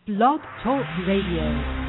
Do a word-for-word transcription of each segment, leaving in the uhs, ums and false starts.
Blog Talk Radio.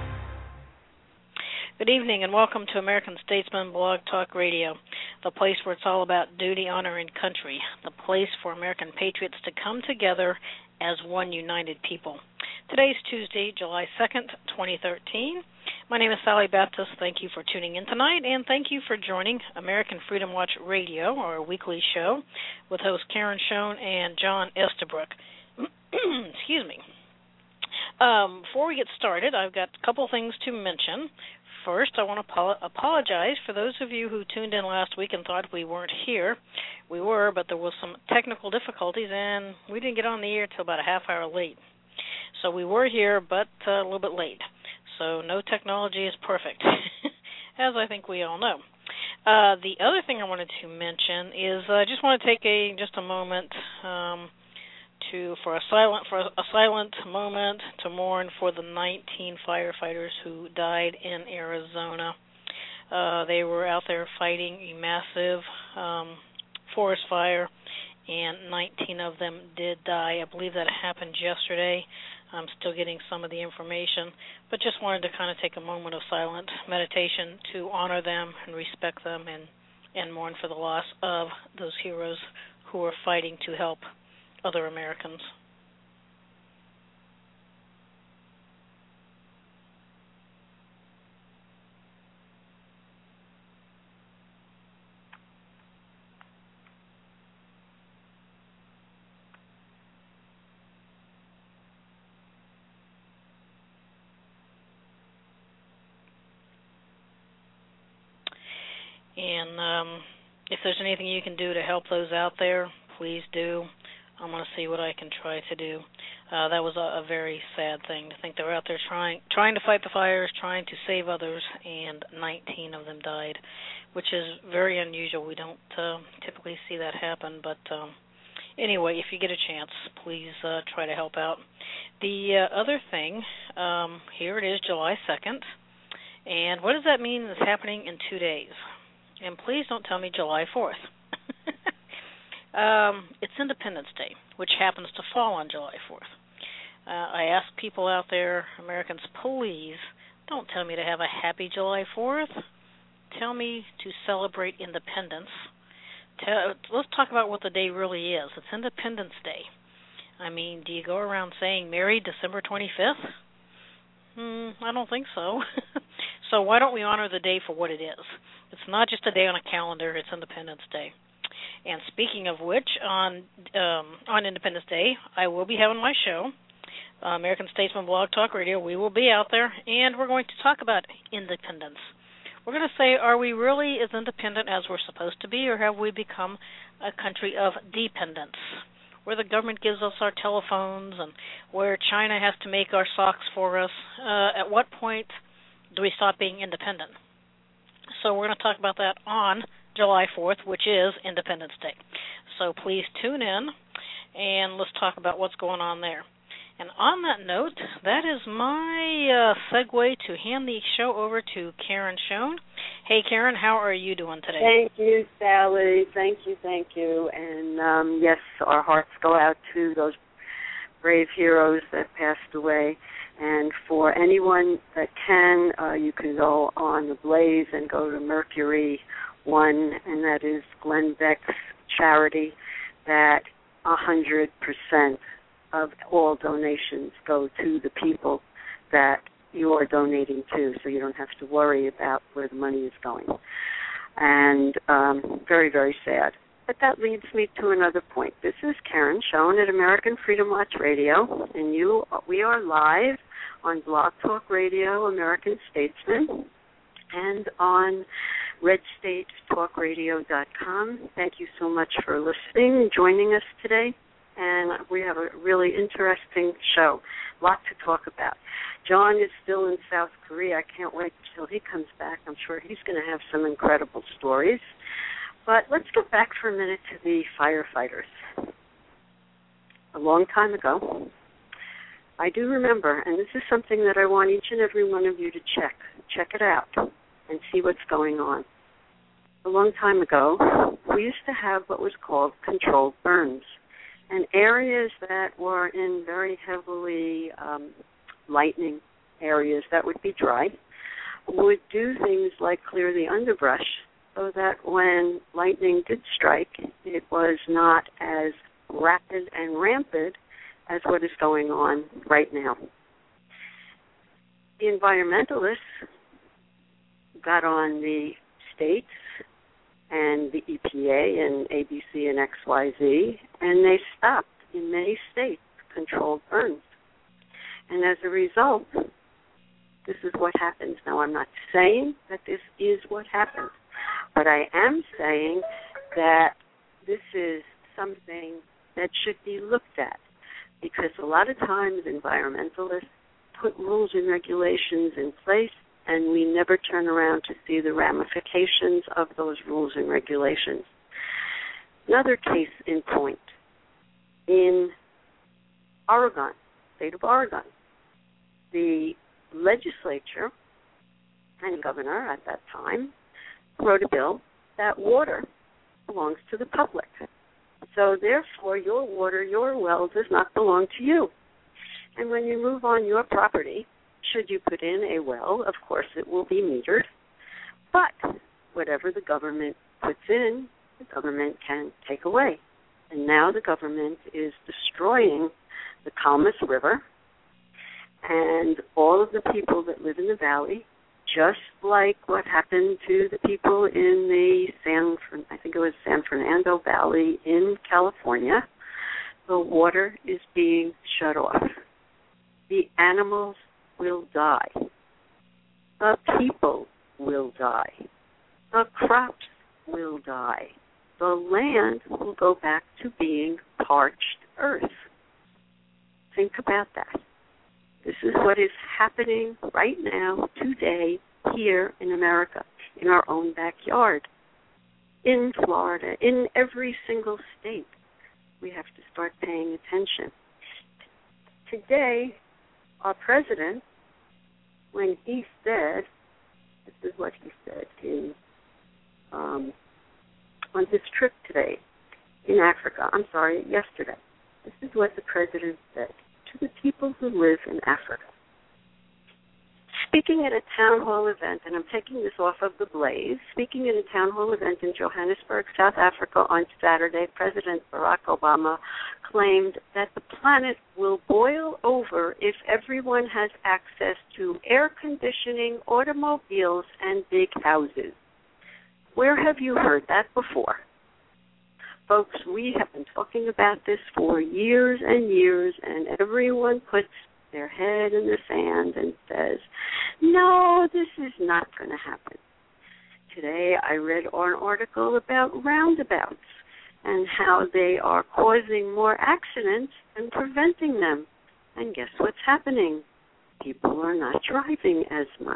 Good evening and welcome to American Statesman Blog Talk Radio, the place where it's all about duty, honor, and country, the place for American patriots to come together as one united people. Today's Tuesday, July second, twenty thirteen. My name is Sally Baptist. Thank you for tuning in tonight, and thank you for joining American Freedom Watch Radio, our weekly show, with hosts Karen Schoen and John Estabrook. Excuse me. Um, before we get started, I've got a couple things to mention. First, I want to ap- apologize for those of you who tuned in last week and thought we weren't here. We were, but there was some technical difficulties, and we didn't get on the air until about a half hour late. So we were here, but uh, a little bit late. So no technology is perfect, as I think we all know. Uh, the other thing I wanted to mention is uh, I just want to take a just a moment um, to for a silent for a silent moment to mourn for the nineteen firefighters who died in Arizona. Uh, they were out there fighting a massive um, forest fire, and nineteen of them did die. I believe that happened yesterday. I'm still getting some of the information, but just wanted to kind of take a moment of silent meditation to honor them and respect them and, and mourn for the loss of those heroes who are fighting to help other Americans. And um, if there's anything you can do to help those out there, please do. I'm going to see what I can try to do. Uh, that was a, a very sad thing to think they were out there trying trying to fight the fires, trying to save others, and nineteen of them died, which is very unusual. We don't uh, typically see that happen. But um, anyway, if you get a chance, please uh, try to help out. The uh, other thing, um, here it is, July second. And what does that mean is happening in two days? And please don't tell me July fourth. um, it's Independence Day, which happens to fall on July fourth. Uh, I ask people out there, Americans, please don't tell me to have a happy July fourth. Tell me to celebrate independence. Tell, let's talk about what the day really is. It's Independence Day. I mean, do you go around saying Merry December twenty-fifth? Hmm, I don't think so. So why don't we honor the day for what it is? It's not just a day on a calendar. It's Independence Day. And speaking of which, on um, on Independence Day, I will be having my show, uh, American Statesman Blog Talk Radio. We will be out there, and we're going to talk about independence. We're going to say, are we really as independent as we're supposed to be, or have we become a country of dependence, where the government gives us our telephones and where China has to make our socks for us? Uh, at what point do we stop being independent? So we're going to talk about that on July fourth, which is Independence Day. So please tune in, and let's talk about what's going on there. And on that note, that is my uh, segue to hand the show over to Karen Schoen. Hey, Karen, how are you doing today? Thank you, Sally. Thank you, thank you. And, um, yes, our hearts go out to those brave heroes that passed away. And for anyone that can, uh, you can go on the Blaze and go to Mercury One, and that is Glenn Beck's charity, that one hundred percent of all donations go to the people that you are donating to, so you don't have to worry about where the money is going. And um, very, very sad. But that leads me to another point. This is Karen Schoen at American Freedom Watch Radio, and you, we are live on Blog Talk Radio, American Statesman, and on red state talk radio dot com. Thank you so much for listening and joining us today. And we have a really interesting show, a lot to talk about. John is still in South Korea. I can't wait until he comes back. I'm sure he's going to have some incredible stories. But let's get back for a minute to the firefighters. A long time ago, I do remember, and this is something that I want each and every one of you to check. Check it out and see what's going on. A long time ago, we used to have what was called controlled burns. And areas that were in very heavily um, lightning areas that would be dry would do things like clear the underbrush so that when lightning did strike, it was not as rapid and rampant as what is going on right now. The environmentalists got on the states and the E P A and A B C and X Y Z, and they stopped in many states controlled burns. And as a result, this is what happens. Now, I'm not saying that this is what happens, but I am saying that this is something that should be looked at, because a lot of times environmentalists put rules and regulations in place, and we never turn around to see the ramifications of those rules and regulations. Another case in point, in Oregon, state of Oregon, the legislature and governor at that time wrote a bill that water belongs to the public. So therefore, your water, your well, does not belong to you. And when you move on your property, should you put in a well, of course it will be metered. But whatever the government puts in, the government can take away. And now the government is destroying the Kalmas River and all of the people that live in the valley, just like what happened to the people in the San, I think it was San Fernando Valley in California. The water is being shut off. The animals will die. The people will die. The crops will die. The land will go back to being parched earth. Think about that. This is what is happening right now, today, here in America, in our own backyard, in Florida, in every single state. We have to start paying attention. Today, our president, when he said, this is what he said in um, on his trip today in Africa, I'm sorry, yesterday. This is what the president said to the people who live in Africa. Speaking at a town hall event, and I'm taking this off of The Blaze, speaking at a town hall event in Johannesburg, South Africa on Saturday, President Barack Obama claimed that the planet will boil over if everyone has access to air conditioning, automobiles, and big houses. Where have you heard that before? Folks, we have been talking about this for years and years, and everyone puts their head in the sand and says, no, this is not going to happen. Today I read an article about roundabouts and how they are causing more accidents than preventing them. And guess what's happening? People are not driving as much.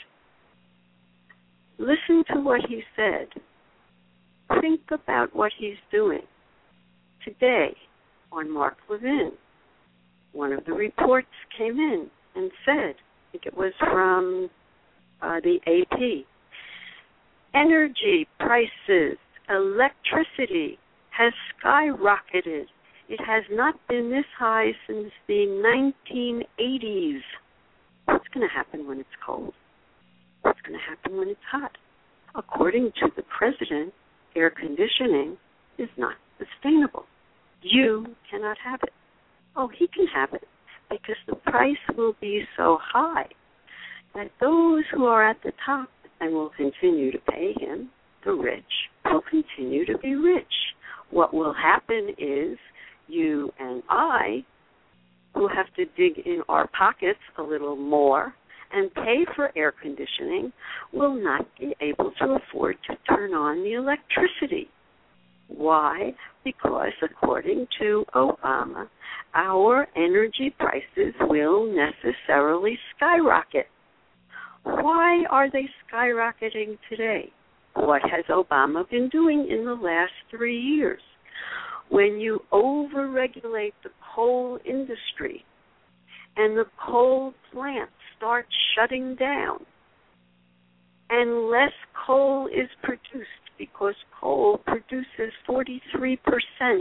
Listen to what he said. Think about what he's doing. Today, on Mark Levin, one of the reports came in and said, I think it was from uh, the A P, energy prices, electricity has skyrocketed. It has not been this high since the nineteen eighties. What's going to happen when it's cold? What's going to happen when it's hot? According to the president, air conditioning is not sustainable. You cannot have it. Oh, he can have it because the price will be so high that those who are at the top and will continue to pay him, the rich, will continue to be rich. What will happen is you and I, who have to dig in our pockets a little more and pay for air conditioning, will not be able to afford to turn on the electricity. Why? Because according to Obama, our energy prices will necessarily skyrocket. Why are they skyrocketing today? What has Obama been doing in the last three years? When you overregulate the coal industry and the coal plants start shutting down and less coal is produced, because coal produces forty-three percent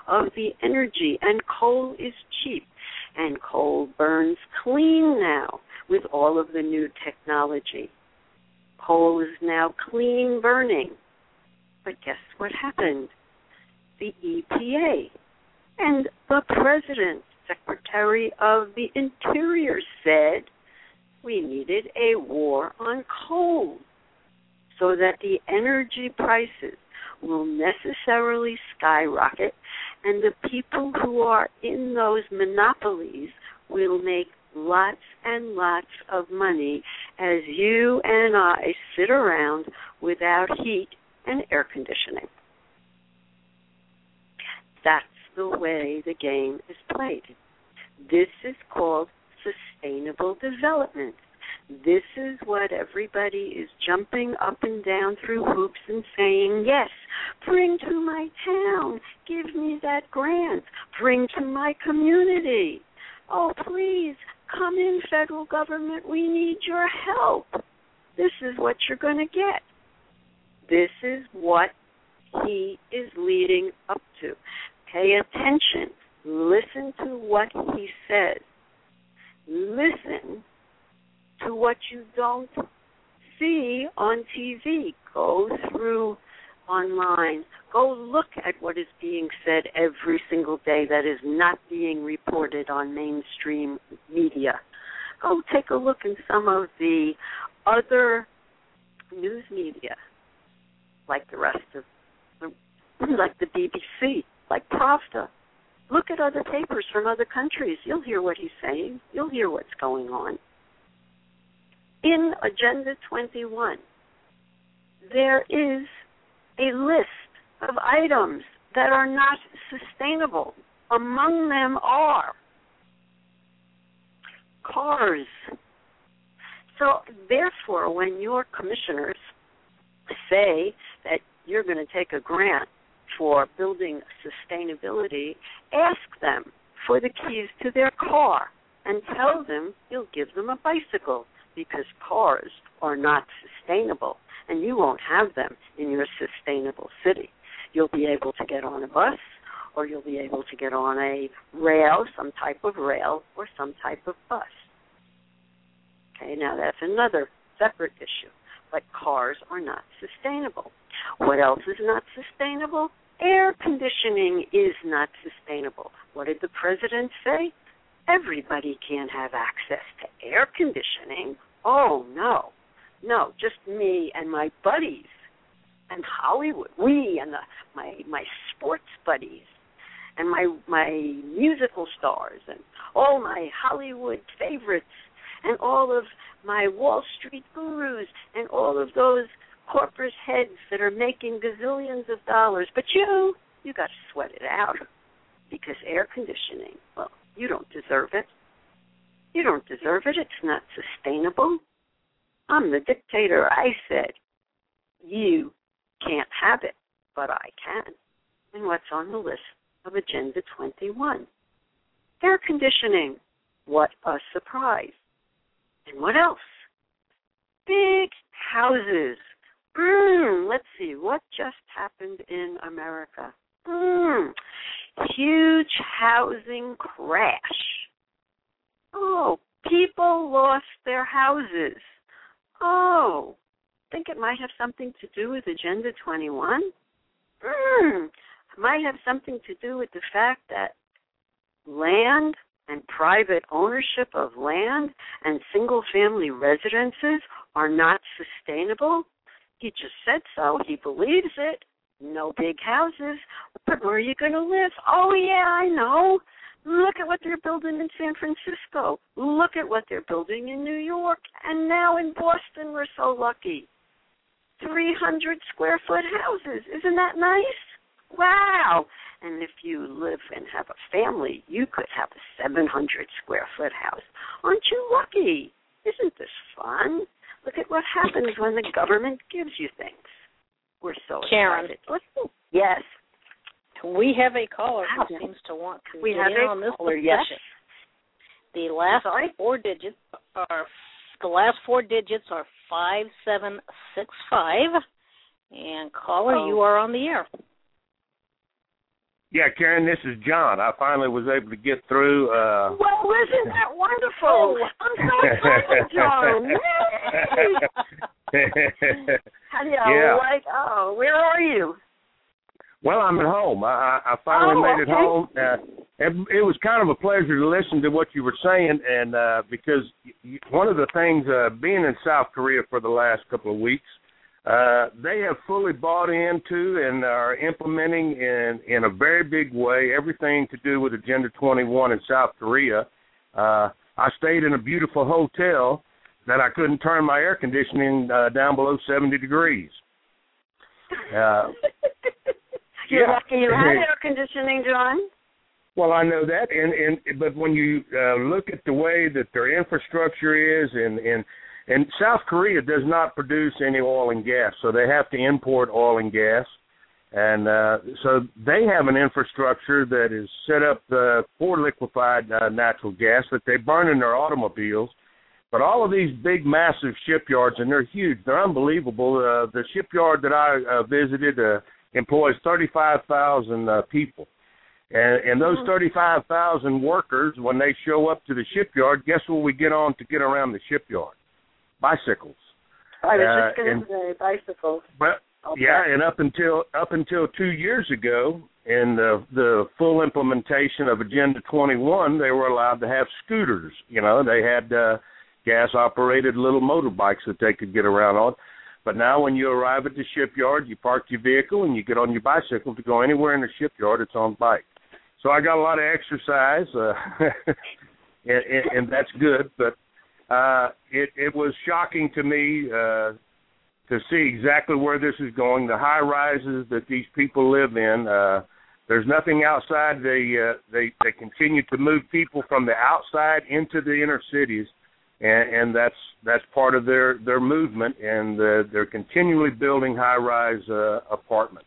of the energy, and coal is cheap, and coal burns clean now with all of the new technology. Coal is now clean burning. But guess what happened? The E P A and the President, Secretary of the Interior, said we needed a war on coal so that the energy prices will necessarily skyrocket, and the people who are in those monopolies will make lots and lots of money as you and I sit around without heat and air conditioning. That's the way the game is played. This is called sustainable development. This is what everybody is jumping up and down through hoops and saying, yes, bring to my town, give me that grant, bring to my community. Oh, please, come in, federal government, we need your help. This is what you're going to get. This is what he is leading up to. Pay attention. Listen to what he says. Listen to what you don't see on T V. Go through online. Go look at what is being said every single day that is not being reported on mainstream media. Go take a look in some of the other news media, like the rest of, like the B B C, like Pravda. Look at other papers from other countries. You'll hear what he's saying. You'll hear what's going on. In Agenda twenty-one, there is a list of items that are not sustainable. Among them are cars. So, therefore, when your commissioners say that you're going to take a grant for building sustainability, ask them for the keys to their car and tell them you'll give them a bicycle, because cars are not sustainable, and you won't have them in your sustainable city. You'll be able to get on a bus, or you'll be able to get on a rail, some type of rail, or some type of bus. Okay, now that's another separate issue, but cars are not sustainable. What else is not sustainable? Air conditioning is not sustainable. What did the president say? Everybody can't have access to air conditioning. Oh, no. No, just me and my buddies and Hollywood. We and the, my my sports buddies and my my musical stars and all my Hollywood favorites and all of my Wall Street gurus and all of those corporate heads that are making gazillions of dollars. But you, you got to sweat it out, because air conditioning, well, you don't deserve it. You don't deserve it. It's not sustainable. I'm the dictator. I said, you can't have it, but I can. And what's on the list of Agenda twenty-one? Air conditioning. What a surprise. And what else? Big houses. Mm, let's see, what just happened in America? Mm, huge housing crash. Oh, people lost their houses. Oh, think it might have something to do with Agenda twenty-one? Mm, it might have something to do with the fact that land and private ownership of land and single-family residences are not sustainable. He just said so. He believes it. No big houses. But where are you going to live? Oh, yeah, I know. Look at what they're building in San Francisco. Look at what they're building in New York. And now in Boston, we're so lucky. three hundred square foot houses. Isn't that nice? Wow. And if you live and have a family, you could have a seven hundred square foot house. Aren't you lucky? Isn't this fun? Look at what happens when the government gives you things. We're so Karen. excited. Listen. Yes. We have a caller Wow. who seems to want to We get have in a on this caller, discussion. yes. The last Sorry? four digits are the last four digits are five seven six five. And caller, Oh. you are on the air. Yeah, Karen, this is John. I finally was able to get through. Uh... Well, isn't that wonderful? I'm so excited, John. Yay! How do you yeah. like? Oh, where are you? Well, I'm at home. I, I finally oh, made okay. it home. Uh, it, it was kind of a pleasure to listen to what you were saying, and uh, because you, one of the things, uh, being in South Korea for the last couple of weeks, Uh, they have fully bought into and are implementing in, in a very big way everything to do with Agenda twenty-one in South Korea. Uh, I stayed in a beautiful hotel that I couldn't turn my air conditioning uh, down below seventy degrees. Uh, You're yeah. lucky you had air conditioning, John. Well, I know that, and, and but when you uh, look at the way that their infrastructure is, and, and And South Korea does not produce any oil and gas, so they have to import oil and gas. And uh, so they have an infrastructure that is set up uh, for liquefied uh, natural gas that they burn in their automobiles. But all of these big, massive shipyards, and they're huge, they're unbelievable. Uh, the shipyard that I uh, visited uh, employs thirty-five thousand uh, people. And, and those thirty-five thousand workers, when they show up to the shipyard, guess what we get on to get around the shipyard? Bicycles. I was uh, just going to say bicycles. But okay. yeah, and up until up until two years ago, in the the full implementation of Agenda twenty-one, they were allowed to have scooters. You know, they had uh, gas-operated little motorbikes that they could get around on. But now, when you arrive at the shipyard, you park your vehicle and you get on your bicycle to go anywhere in the shipyard. It's on bike. So I got a lot of exercise, uh, and, and, and that's good, but. Uh, it, it was shocking to me uh, to see exactly where this is going, the high-rises that these people live in. Uh, there's nothing outside. They, uh, they they continue to move people from the outside into the inner cities, and, and that's that's part of their, their movement, and uh, they're continually building high-rise uh, apartments.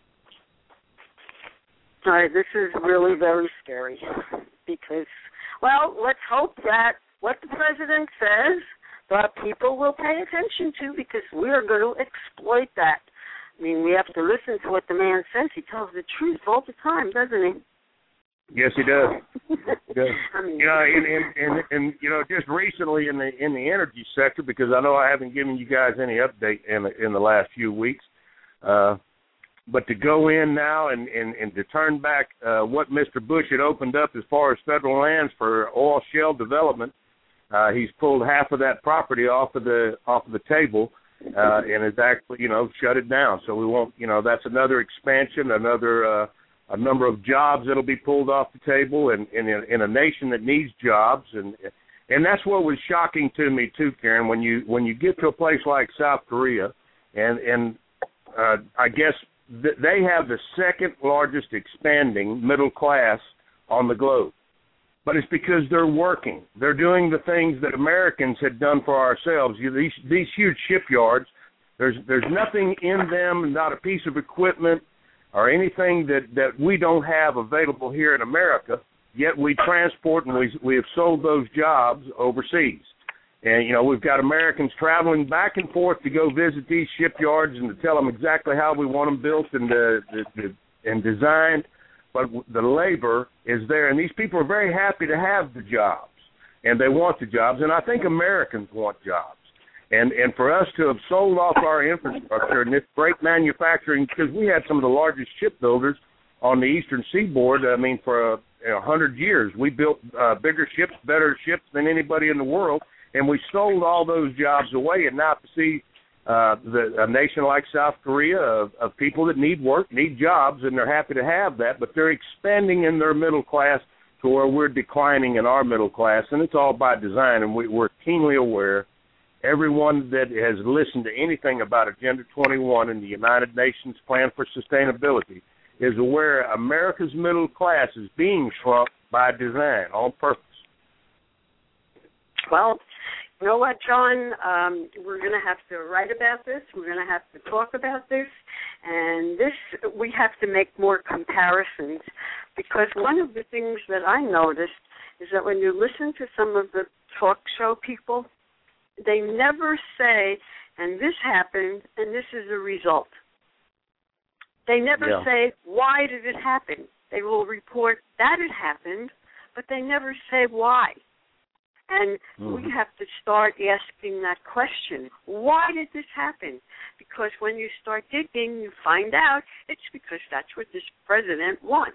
All right, this is really very scary because, well, let's hope that what the president says, that people will pay attention to, because we are going to exploit that. I mean, we have to listen to what the man says. He tells the truth all the time, doesn't he? Yes, he does. He does. I mean, you know, and, and, and, and you know, just recently in the in the energy sector, because I know I haven't given you guys any update in the, in the last few weeks, uh, but to go in now and, and, and to turn back uh, what Mister Bush had opened up as far as federal lands for oil shale development. Uh, he's pulled half of that property off of the off of the table, uh, and has actually, you know, shut it down. So we won't, you know, that's another expansion, another uh, a number of jobs that'll be pulled off the table, and in, in, in a nation that needs jobs, and and that's what was shocking to me too, Karen. When you when you get to a place like South Korea, and and uh, I guess th- they have the second largest expanding middle class on the globe. But it's because they're working. They're doing the things that Americans had done for ourselves. You, these these huge shipyards, there's there's nothing in them, not a piece of equipment or anything that, that we don't have available here in America, yet we transport and we we have sold those jobs overseas. And, you know, we've got Americans traveling back and forth to go visit these shipyards and to tell them exactly how we want them built and, uh, and designed. But the labor is there, and these people are very happy to have the jobs, and they want the jobs, and I think Americans want jobs. And and for us to have sold off our infrastructure and this great manufacturing, because we had some of the largest shipbuilders on the eastern seaboard, I mean, for a, a hundred years. We built uh, bigger ships, better ships than anybody in the world, and we sold all those jobs away, and now to see Uh, the, a nation like South Korea of, of people that need work, need jobs, and they're happy to have that, but they're expanding in their middle class to where we're declining in our middle class, and it's all by design, and we, we're keenly aware. Everyone that has listened to anything about Agenda twenty-one and the United Nations Plan for Sustainability is aware America's middle class is being shrunk by design, on purpose. Well, you know what, John? Um, we're going to have to write about this. We're going to have to talk about this. And this, we have to make more comparisons, because one of the things that I noticed is that when you listen to some of the talk show people, they never say, and this happened, and this is the result. They never yeah. say, why did it happen? They will report that it happened, but they never say why. And mm-hmm. we have to start asking that question. Why did this happen? Because when you start digging, you find out it's because that's what this president wants.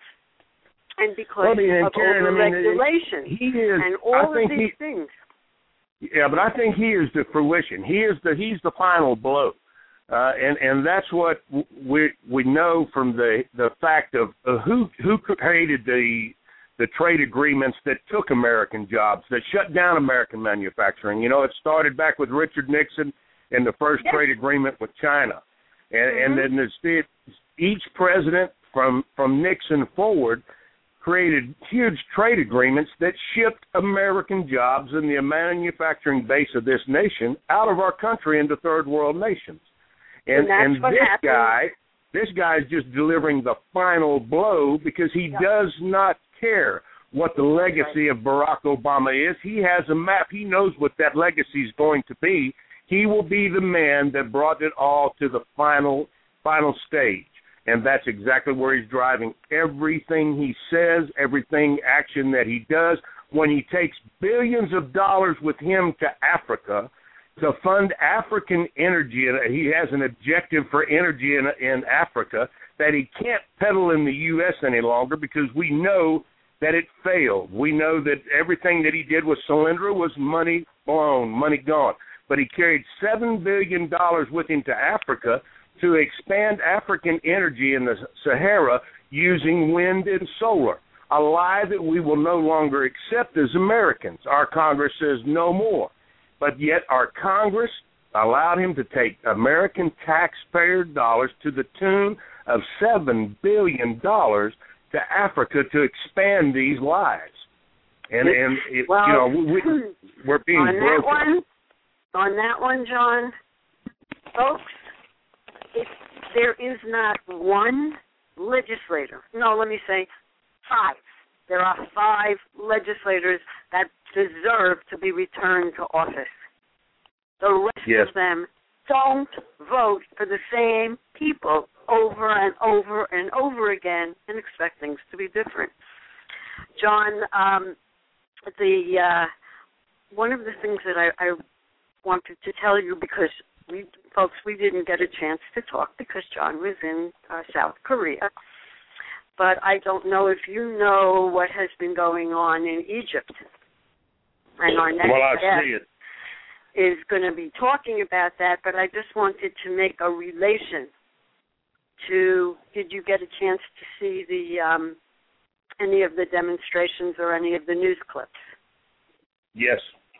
And because well, I mean, of Karen, over-regulation I mean, he is, and all I of these he, things. Yeah, but I think he is the fruition. He is the he's the final blow. Uh, and, and that's what we we know from the, the fact of uh, who who created the the trade agreements that took American jobs, that shut down American manufacturing. You know, it started back with Richard Nixon and the first yes. trade agreement with China. And, mm-hmm. and then there's, each president from, from Nixon forward created huge trade agreements that shipped American jobs and the manufacturing base of this nation out of our country into third world nations. And, and, and this happened. guy, this guy is just delivering the final blow because he yep. does not care what the legacy of Barack Obama is. He has a map. He knows what that legacy is going to be. He will be the man that brought it all to the final final stage. And that's exactly where he's driving everything he says, everything action that he does. When he takes billions of dollars with him to Africa to fund African energy, and he has an objective for energy in, in Africa that he can't peddle in the U S any longer because we know that it failed. We know that everything that he did with Solyndra was money blown, money gone. But he carried seven billion dollars with him to Africa to expand African energy in the Sahara using wind and solar, a lie that we will no longer accept as Americans. Our Congress says no more. But yet our Congress allowed him to take American taxpayer dollars to the tune of seven billion dollars to Africa to expand these lies. And, and it, well, you know, we, we're being on broken. That one, on that one, John, folks, if there is not one legislator, no, let me say five. There are five legislators that deserve to be returned to office. The rest yes. of them don't vote for the same people over and over and over again and expect things to be different. John, um, the uh, one of the things that I, I wanted to tell you, because we folks, we didn't get a chance to talk because John was in uh, South Korea, but I don't know if you know what has been going on in Egypt. And our next well, I guest see it. is going to be talking about that, but I just wanted to make a relation to, did you get a chance to see the um, any of the demonstrations or any of the news clips? Yes.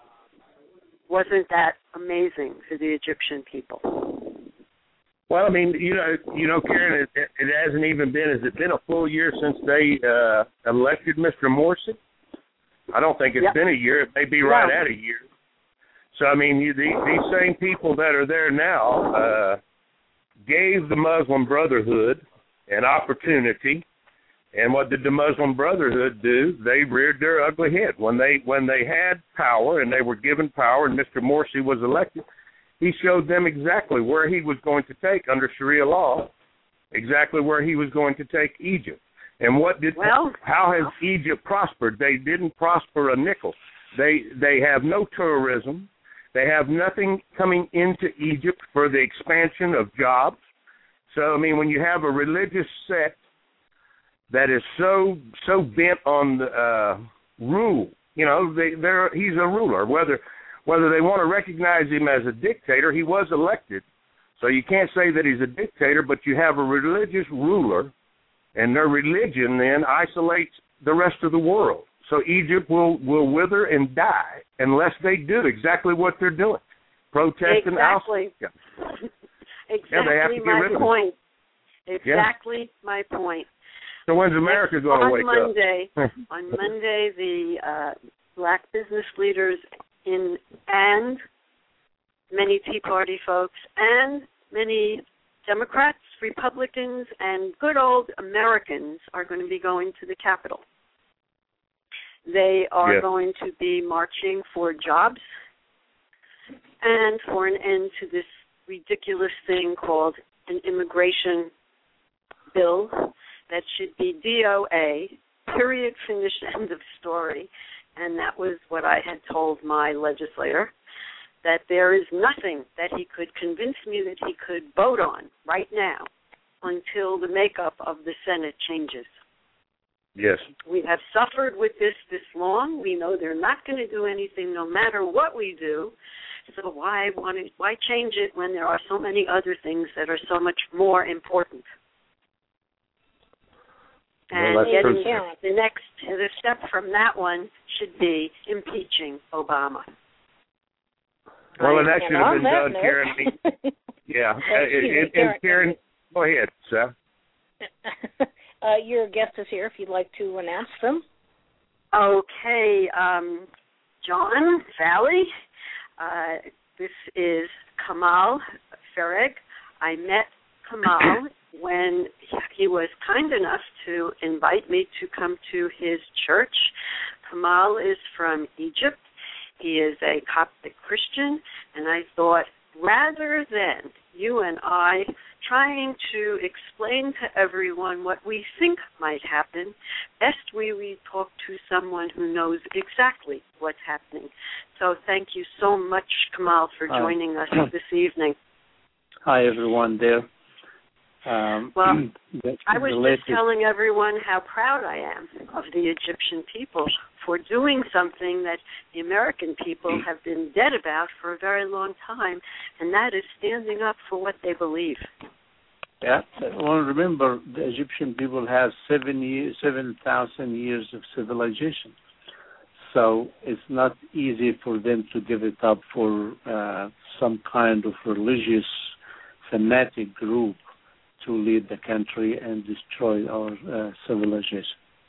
Wasn't that amazing for the Egyptian people? Well, I mean, you know, you know, Karen, it, it hasn't even been, has it been a full year since they uh, elected Mister Morsi? I don't think it's yep. been a year. It may be right no. at a year. So, I mean, you, the, these same people that are there now uh, gave the Muslim Brotherhood an opportunity. And what did the Muslim Brotherhood do? They reared their ugly head. When they when they had power and they were given power and Mister Morsi was elected, he showed them exactly where he was going to take, under Sharia law, exactly where he was going to take Egypt. And what did well, how has Egypt prospered? They didn't prosper a nickel. They they have no tourism. They have nothing coming into Egypt for the expansion of jobs. So, I mean, when you have a religious sect that is so so bent on the uh, rule, you know, they, they're, he's a ruler. Whether whether they want to recognize him as a dictator, he was elected. So you can't say that he's a dictator, but you have a religious ruler, and their religion then isolates the rest of the world. So Egypt will, will wither and die unless they do exactly what they're doing. Protest and Exactly. Yeah. exactly yeah, they have to get my rid of point. Them. Exactly yeah. my point. So when's America going to wake Monday, up? on Monday, the uh, black business leaders in and many Tea Party folks and many Democrats, Republicans, and good old Americans are going to be going to the Capitol. They are yes. going to be marching for jobs and for an end to this ridiculous thing called an immigration bill that should be D O A, period, finish, end of story. And that was what I had told my legislator, that there is nothing that he could convince me that he could vote on right now until the makeup of the Senate changes. Yes. We have suffered with this this long. We know they're not going to do anything no matter what we do. So why want to, why change it when there are so many other things that are so much more important? And well, getting the next the step from that one should be impeaching Obama. Well, and that And should have on been that done, note- Karen. Yeah. Excuse me, and, and Karen. Karen, go ahead, Seth. uh, your guest is here if you'd like to announce them. Okay, um, John, Sally, uh, this is Kamal Farag. I met Kamal when he was kind enough to invite me to come to his church. Kamal is from Egypt. He is a Coptic Christian, and I thought, rather than you and I trying to explain to everyone what we think might happen, best we, we talk to someone who knows exactly what's happening. So thank you so much, Kamal, for joining us this evening. Hi, everyone there. Um, well, I was related. just telling everyone how proud I am of the Egyptian people for doing something that the American people have been dead about for a very long time, and that is standing up for what they believe. Yeah, well, remember, the Egyptian people have seven years, seven thousand years of civilization. So it's not easy for them to give it up for uh, some kind of religious fanatic group to lead the country and destroy our uh, civilization.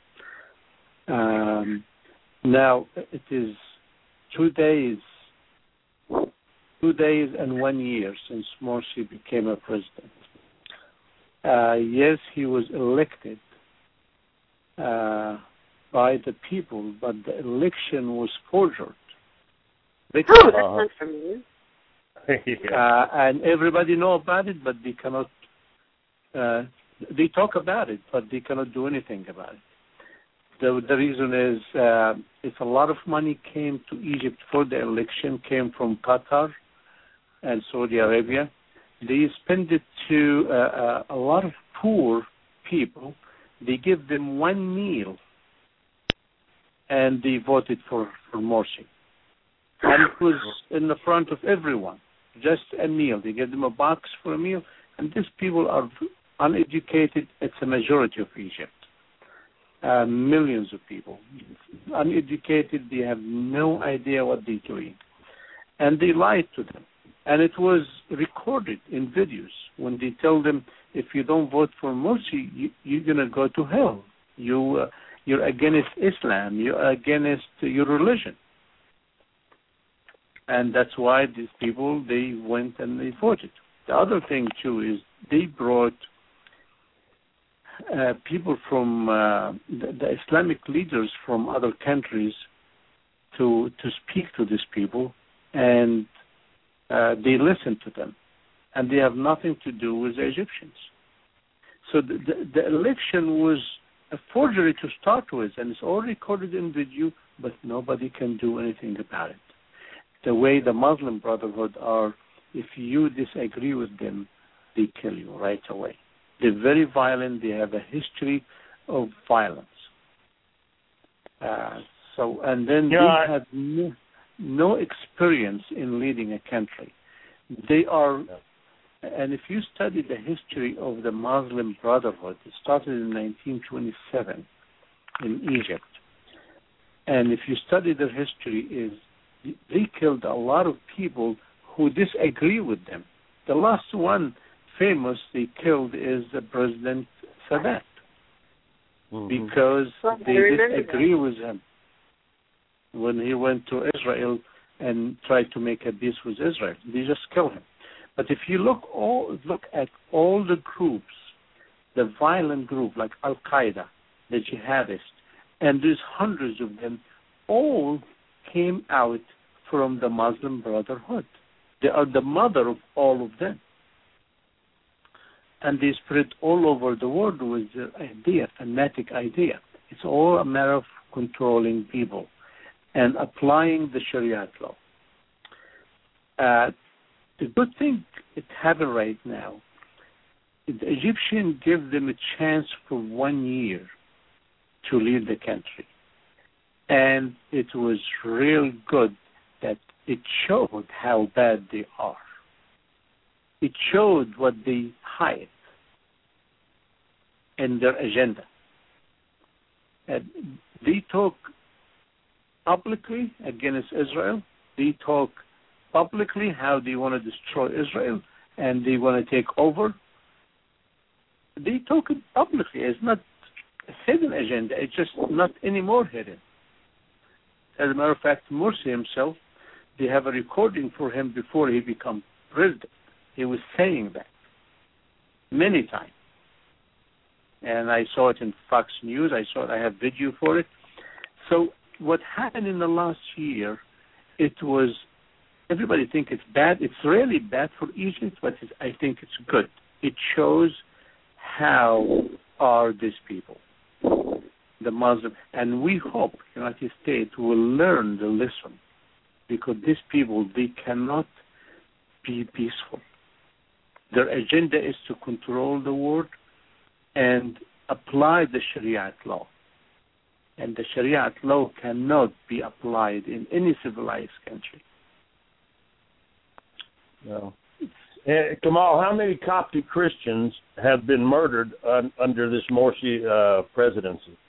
Um, now, it is two days, two days and one year since Morsi became a president. Uh, yes, he was elected uh, by the people, but the election was forged. Because, oh, that's not from you. yeah. uh, and everybody know about it, but they cannot. Uh, they talk about it, but they cannot do anything about it. The, the reason is uh, if a lot of money came to Egypt for the election, came from Qatar and Saudi Arabia, they spend it to uh, uh, a lot of poor people. They give them one meal, and they voted for, for Morsi. And it was in the front of everyone, just a meal. They give them a box for a meal, and these people are uneducated. It's a majority of Egypt. Uh, millions of people. Uneducated, they have no idea what they're doing. And they lied to them. And it was recorded in videos when they tell them, if you don't vote for Morsi, you, you're going to go to hell. You, uh, you're against Islam. You're against your religion. And that's why these people, they went and they voted. The other thing, too, is they brought uh, people from uh, the, the Islamic leaders from other countries to to speak to these people, and uh, they listen to them. And they have nothing to do with the Egyptians. So the, the, the election was a forgery to start with, and it's all recorded in video, but nobody can do anything about it. The way the Muslim Brotherhood are, if you disagree with them, they kill you right away. They're very violent. They have a history of violence. Uh, so, and then Yeah, they have no, no experience in leading a country. They are, and if you study the history of the Muslim Brotherhood, it started in nineteen twenty-seven in Egypt. And if you study their history, is they killed a lot of people who disagree with them. The last one famous they killed is the President Sadat, mm-hmm. because well, they disagree that. with him when he went to Israel and tried to make a peace with Israel. They just killed him. But if you look all look at all the groups, the violent group like Al Qaeda, the jihadists, and there's hundreds of them, all came out from the Muslim Brotherhood. They are the mother of all of them. and they spread all over the world with their idea, fanatic idea. It's all a matter of controlling people and applying the Sharia law. Uh, the good thing it happened right now, the Egyptians give them a chance for one year to lead the country. And it was real good that it showed how bad they are. It showed what they hide in their agenda. And they talk publicly against Israel. They talk publicly how they want to destroy Israel and they want to take over. They talk it publicly. It's not a hidden agenda. It's just not anymore hidden. As a matter of fact, Morsi himself, they have a recording for him before he became president. He was saying that many times. And I saw it in Fox News. I saw it. I have video for it. So what happened in the last year, it was, everybody think it's bad. It's really bad for Egypt, but it's, I think it's good. It shows how are these people, the Muslim. And we hope the United States will learn the lesson, because these people, they cannot be peaceful. Their agenda is to control the world and apply the Sharia law. And the Sharia law cannot be applied in any civilized country. No. Uh, Kamal, how many Coptic Christians have been murdered un- under this Morsi uh, presidency?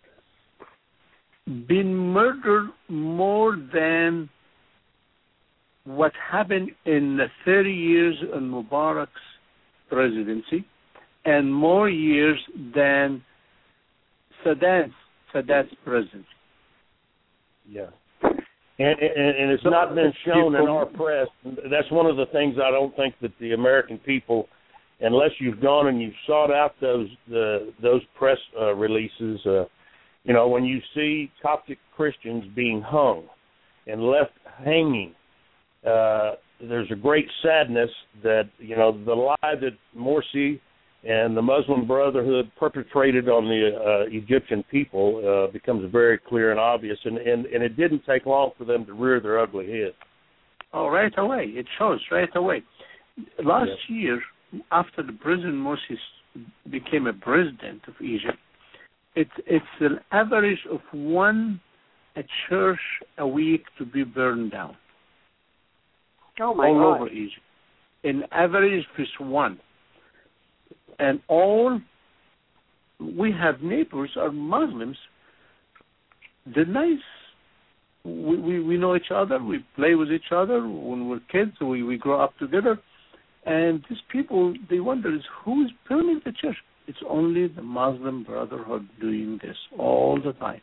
Been murdered more than what happened in the thirty years in Mubarak's presidency, and more years than Sadat's, Sadat's presidency. Yeah. And, and, and it's so not been shown people, in our press. That's one of the things I don't think that the American people, unless you've gone and you've sought out those the, those press uh, releases, uh, you know, when you see Coptic Christians being hung and left hanging, uh, there's a great sadness that, you know, the lie that Morsi and the Muslim Brotherhood perpetrated on the uh, Egyptian people uh, becomes very clear and obvious, and, and, and it didn't take long for them to rear their ugly head. Oh, right away. It shows right away. Last yes. year, after the President Morsi became a president of Egypt, it, it's an average of one a church a week to be burned down. Oh, my all God. over Egypt. In average, just one. And all, we have neighbors are Muslims. They're nice. We, we we know each other. We play with each other. When we're kids, we, we grow up together. And these people, they wonder, is who is burning the church? It's only the Muslim Brotherhood doing this all the time.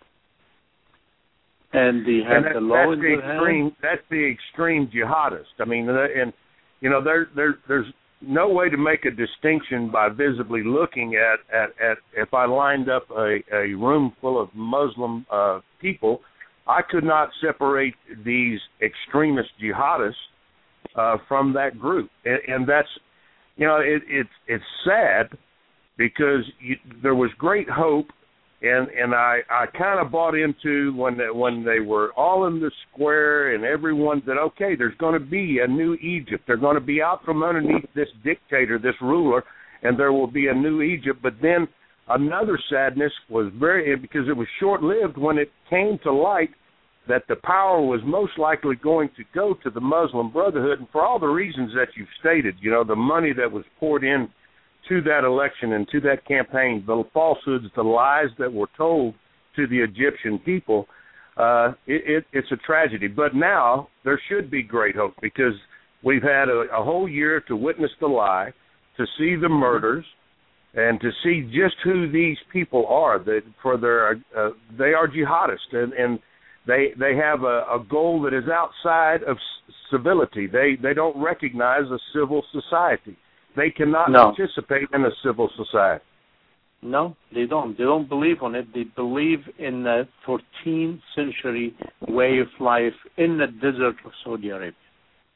And they have and that, the law in the their extreme, hand. That's the extreme jihadist. I mean, and, you know, there, there, there's no way to make a distinction by visibly looking at, at, at if I lined up a, a room full of Muslim uh, people, I could not separate these extremist jihadists uh, from that group. And, and that's, you know, it, it, it's sad because you, there was great hope, and, and I, I kind of bought into when they, when they were all in the square and everyone said, okay, there's going to be a new Egypt. They're going to be out from underneath this dictator, this ruler, and there will be a new Egypt. But then another sadness was very, because it was short-lived when it came to light that the power was most likely going to go to the Muslim Brotherhood, and for all the reasons that you've stated, you know, the money that was poured in to that election and to that campaign, the falsehoods, the lies that were told to the Egyptian people, uh, it, it, it's a tragedy. But now there should be great hope because we've had a, a whole year to witness the lie, to see the murders, and to see just who these people are. That for their uh, they are jihadists, and, and they they have a, a goal that is outside of civility. They they don't recognize a civil society. They cannot no. participate in a civil society. No, they don't. They don't believe on it. They believe in the fourteenth century way of life in the desert of Saudi Arabia.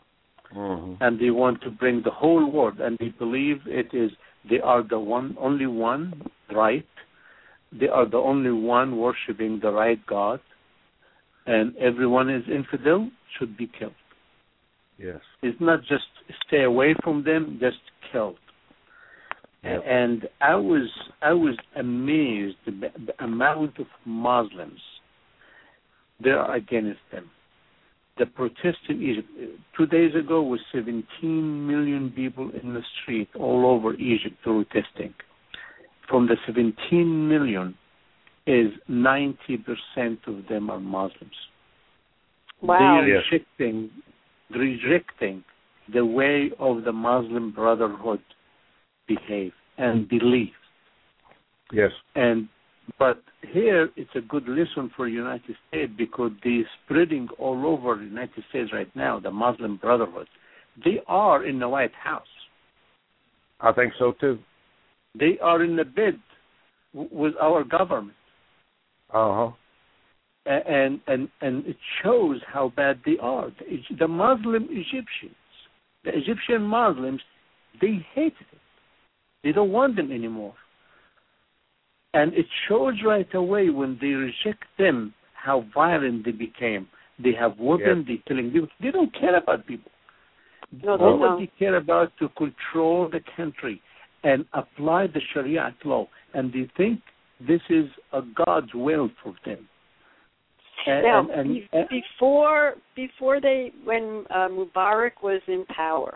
Mm-hmm. And they want to bring the whole world, and they believe it is they are the one, only one right. They are the only one worshiping the right God, and everyone is infidel, should be killed. Yes. It's not just stay away from them, just killed. Yep. And I was I was amazed the, the amount of Muslims that are against them. The protest in Egypt two days ago was seventeen million people in the street all over Egypt protesting. From the seventeen million, is ninety percent of them are Muslims. Wow. They're rejecting, rejecting the way of the Muslim Brotherhood behave and believe. Yes. And but here it's a good lesson for United States because they're spreading all over the United States right now, the Muslim Brotherhood. They are in the White House. I think so too. They are in the bed w- with our government. Uh-huh. And and and it shows how bad they are. The, the Muslim Egyptians, the Egyptian Muslims, they hated it. They don't want them anymore. And it shows right away when they reject them how violent they became. They have weapons, Yes. they're killing people. They don't care about people. No, they All don't. they care about to control the country and apply the Sharia law. And they think this is a God's will for them. And, Now, and, and, be- before before they when uh, Mubarak was in power,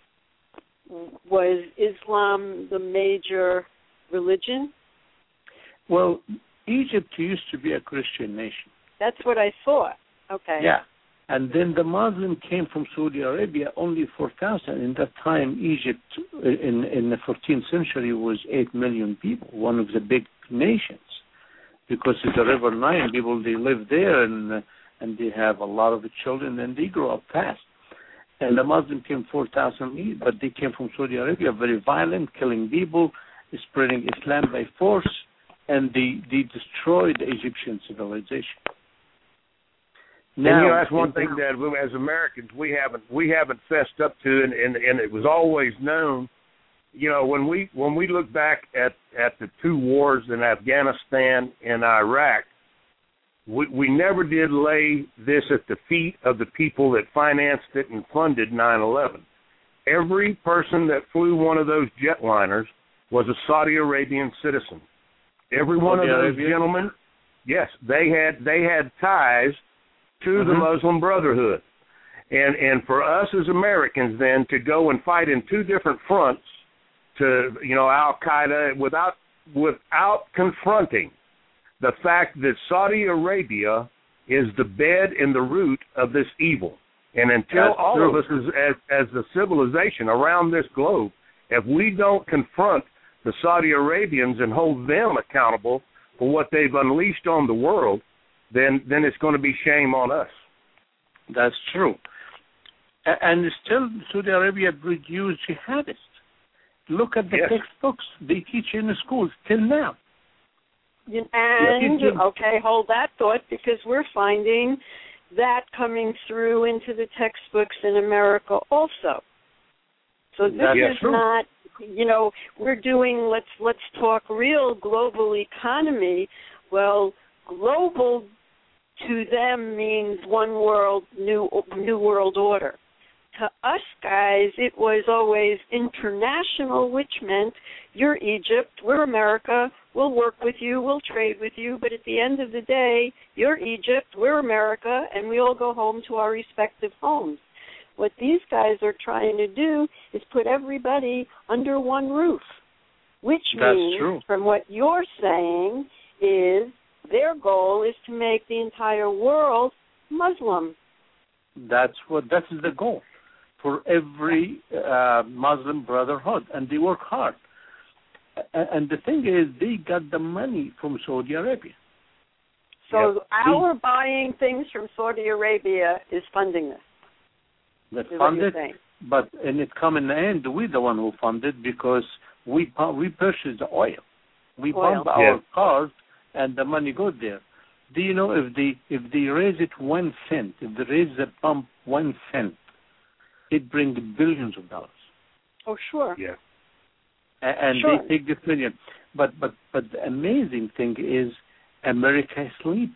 was Islam the major religion? well, Egypt used to be a Christian nation. That's what I thought. Okay. Yeah. And then the Muslim came from Saudi Arabia, only four thousand. In that time, Egypt, in, in the fourteenth century, was eight million people, one of the big nations. Because it's the River Nile, people, they live there, and uh, and they have a lot of children, and they grow up fast. And the Muslim came four thousand, but they came from Saudi Arabia, very violent, killing people, spreading Islam by force, and they, they destroyed the Egyptian civilization. Now, and you know, that's one thing that we, as Americans we haven't we haven't fessed up to, and, and, and it was always known. You know, when we when we look back at, at the two wars in Afghanistan and Iraq, we, we never did lay this at the feet of the people that financed it and funded nine eleven. Every person that flew one of those jetliners was a Saudi Arabian citizen. Every one Saudi of those Arabia? gentlemen, yes, they had they had ties to mm-hmm. the Muslim Brotherhood. And and for us as Americans then to go and fight in two different fronts to, you know, Al-Qaeda without without confronting the fact that Saudi Arabia is the bed and the root of this evil. And until That's all true. of us as, as as the civilization around this globe, if we don't confront the Saudi Arabians and hold them accountable for what they've unleashed on the world, then then it's going to be shame on us. That's true. And still, Saudi Arabia produced jihadists. Look at the Yes. textbooks they teach in the schools till now. And, Yes. okay, hold that thought, because we're finding that coming through into the textbooks in America also. So this That's is true. not, you know, we're doing, let's let's talk real global economy. Well, global to them means one world, new new world order. To us guys, it was always international, which meant you're Egypt, we're America, we'll work with you, we'll trade with you, but at the end of the day, you're Egypt, we're America, and we all go home to our respective homes. What these guys are trying to do is put everybody under one roof, which That's means, true. from what you're saying, is their goal is to make the entire world Muslim. That's what that is the goal for every uh, Muslim Brotherhood, and they work hard. A- And the thing is, they got the money from Saudi Arabia. So Yep. our buying things from Saudi Arabia is funding this. That Is what you're funded, saying. but and it come in the end, we're the one who funded because we pu- we purchase the oil, we Oil. pump our Yeah. cars, and the money goes there. Do you know if they if they raise it one cent, if they raise the pump one cent, it brings billions of dollars. Oh, sure. Yeah. And sure. they take this million. But, but, but the amazing thing is America is asleep.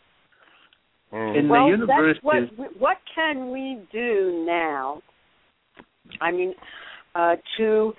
Mm. In well, the universities, that's what, what can we do now? I mean, uh, to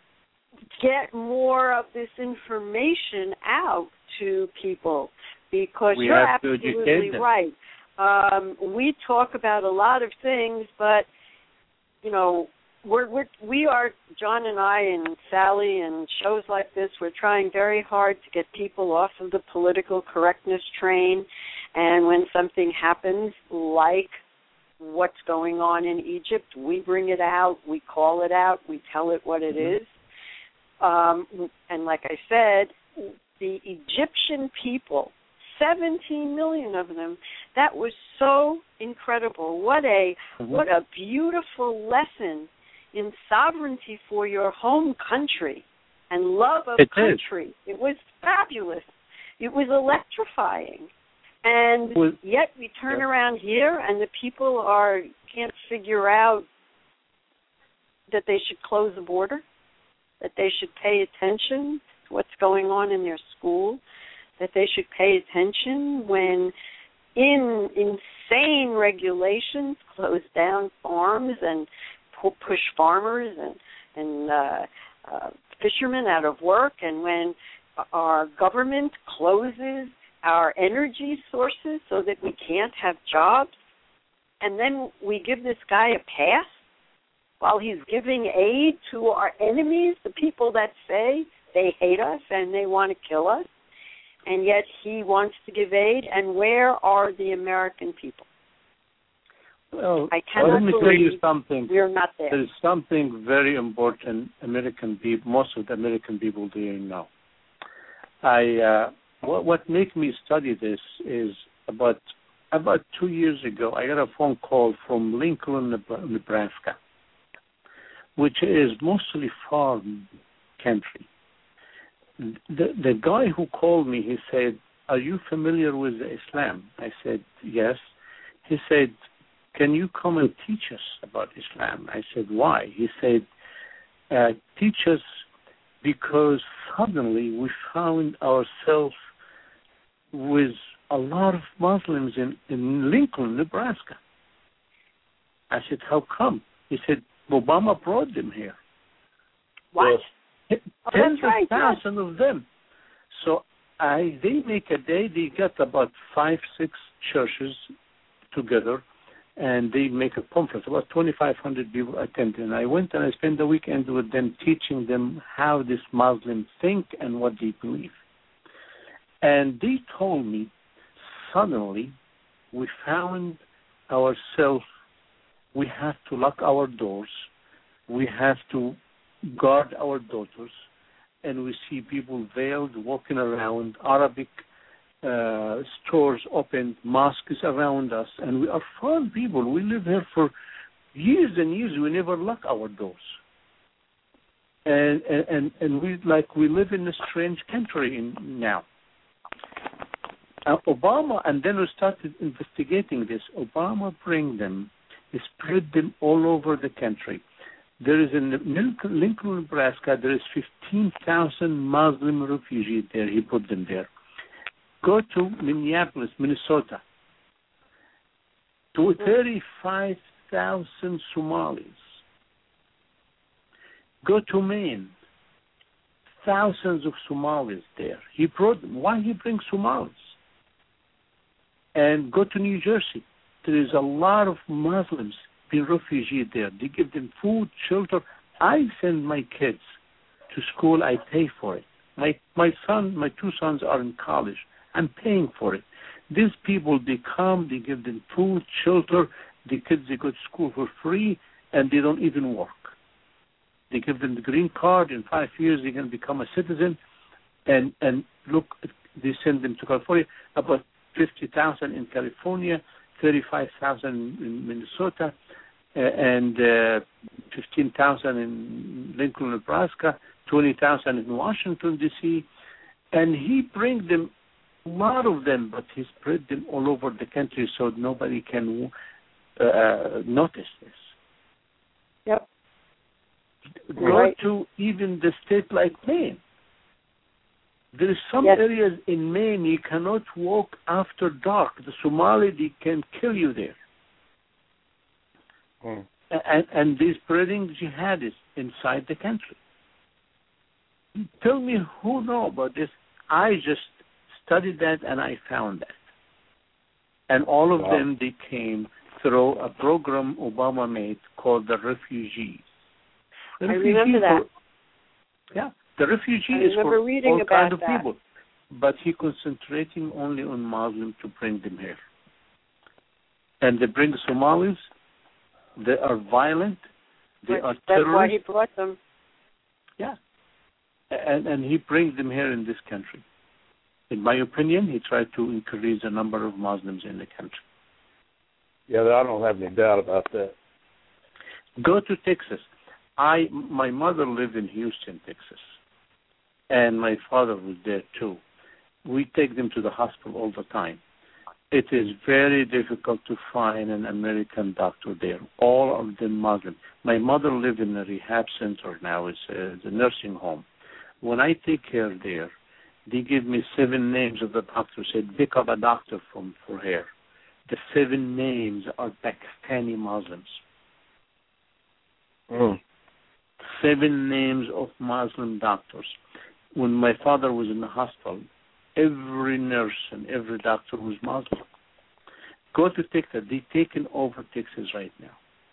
get more of this information out to people, because we you're have to absolutely educate them. right. Um, we talk about a lot of things, but you know, we're, we're we are John and I and Sally and shows like this. We're trying very hard to get people off of the political correctness train, and when something happens, like what's going on in Egypt, we bring it out, we call it out, we tell it what it Mm-hmm. is. Um, and like I said, the Egyptian people, seventeen million of them, that was so incredible. What a Mm-hmm. what a beautiful lesson in sovereignty for your home country and love of it country. Is. It was fabulous. It was electrifying. And well, yet we turn yeah. around here and the people are can't figure out that they should close the border, that they should pay attention to what's going on in their school, that they should pay attention when in insane regulations close down farms and pu- push farmers and, and uh, uh, fishermen out of work, and when our government closes our energy sources so that we can't have jobs, and then we give this guy a pass while he's giving aid to our enemies, the people that say they hate us and they want to kill us, and yet he wants to give aid. And where are the American people? Well, I cannot let me tell you believe something. We're not there. There is something very important American people, most of the American people doing now. I uh, what, what made me study this is about about two years ago, I got a phone call from Lincoln, Nebraska, which is mostly farm country. The the guy who called me, he said, "Are you familiar with Islam?" I said, "Yes." He said, "Can you come and teach us about Islam?" I said, "Why?" He said, uh, "Teach us because suddenly we found ourselves with a lot of Muslims in, in Lincoln, Nebraska." I said, "How come?" He said, "Obama brought them here." What? Well, oh, tens that's right, of thousands yes. of them. So I, they make a day, they get about five, six churches together, and they make a conference. About twenty-five hundred people attend. And I went and I spent the weekend with them teaching them how these Muslims think and what they believe. And they told me, suddenly, we found ourselves, we have to lock our doors, we have to guard our daughters, and we see people veiled walking around, Arabic uh, stores open, mosques around us, and we are foreign people. We live here for years and years. We never lock our doors, and and and, and we like we live in a strange country in, now. Uh, Obama, and then we started investigating this. Obama bring them, spread them all over the country. There is in Lincoln, Lincoln, Nebraska, there is fifteen thousand Muslim refugees there. He put them there. Go to Minneapolis, Minnesota, to thirty-five thousand Somalis. Go to Maine, thousands of Somalis there. He brought them. Why he bring Somalis? And go to New Jersey. There is a lot of Muslims being refugees there. They give them food, shelter. I send my kids to school. I pay for it. My my son, my two sons are in college. I'm paying for it. These people, they come, they give them food, shelter. The kids, they go to school for free, and they don't even work. They give them the green card. In five years, they can become a citizen. And and look, they send them to California. About fifty thousand in California, thirty-five thousand in Minnesota, uh, and uh, fifteen thousand in Lincoln, Nebraska, twenty thousand in Washington, D C, and he brings them, a lot of them, but he spread them all over the country so nobody can uh, notice this. Yep. Go Right. to even the state like Maine. There is some Yes. areas in Maine you cannot walk after dark. The Somali, they can kill you there. Mm. And, and they're spreading jihadists inside the country. Tell me who know about this. I just studied that and I found that. And all of Wow. them, they came through a program Obama made called the Refugees. The I refugees remember that. were- yeah, the refugee I is remember for reading all about kinds of that. people. But he concentrating only on Muslims to bring them here. And they bring Somalis. They are violent. They Right. are That's terrorists. why he brought them. Yeah. And and he brings them here in this country. In my opinion, he tried to increase the number of Muslims in the country. Yeah, I don't have any doubt about that. Go to Texas. I my mother lived in Houston, Texas, and my father was there too. We take them to the hospital all the time. It is very difficult to find an American doctor there. All of them Muslim. My mother lived in a rehab center now. It's a, it's a nursing home. When I take care there, they give me seven names of the doctors. Said, pick up a doctor from for her. The seven names are Pakistani Muslims. Mm. Seven names of Muslim doctors. When my father was in the hospital, every nurse and every doctor was Muslim. Go to Texas. They've taken over Texas right now.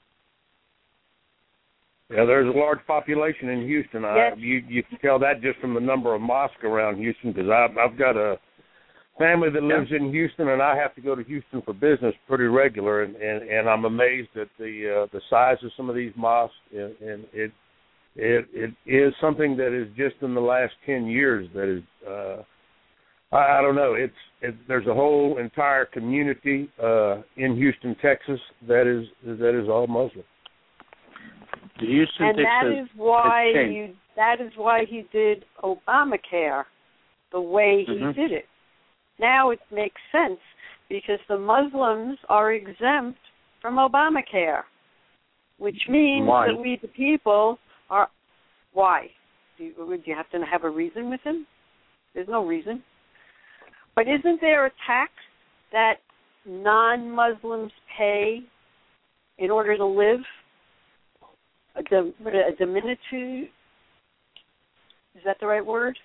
Yeah, there's a large population in Houston. Yes. I, you you can tell that just from the number of mosques around Houston, because I've, I've got a family that lives yeah. in Houston, and I have to go to Houston for business pretty regular, and, and, and I'm amazed at the uh, the size of some of these mosques, and, and it it it is something that is just in the last ten years that is. Uh, I, I don't know. It's it, there's a whole entire community uh, in Houston, Texas, that is that is all Muslim. The Houston, and Texas, that is why you. you. That is why he did Obamacare the way he mm-hmm. did it. Now it makes sense because the Muslims are exempt from Obamacare, which means why? that we, the people, are. Why? Do you, would you have to have a reason with him? There's no reason. But isn't there a tax that non-Muslims pay in order to live? A, dim, a diminutive? Is that the right word?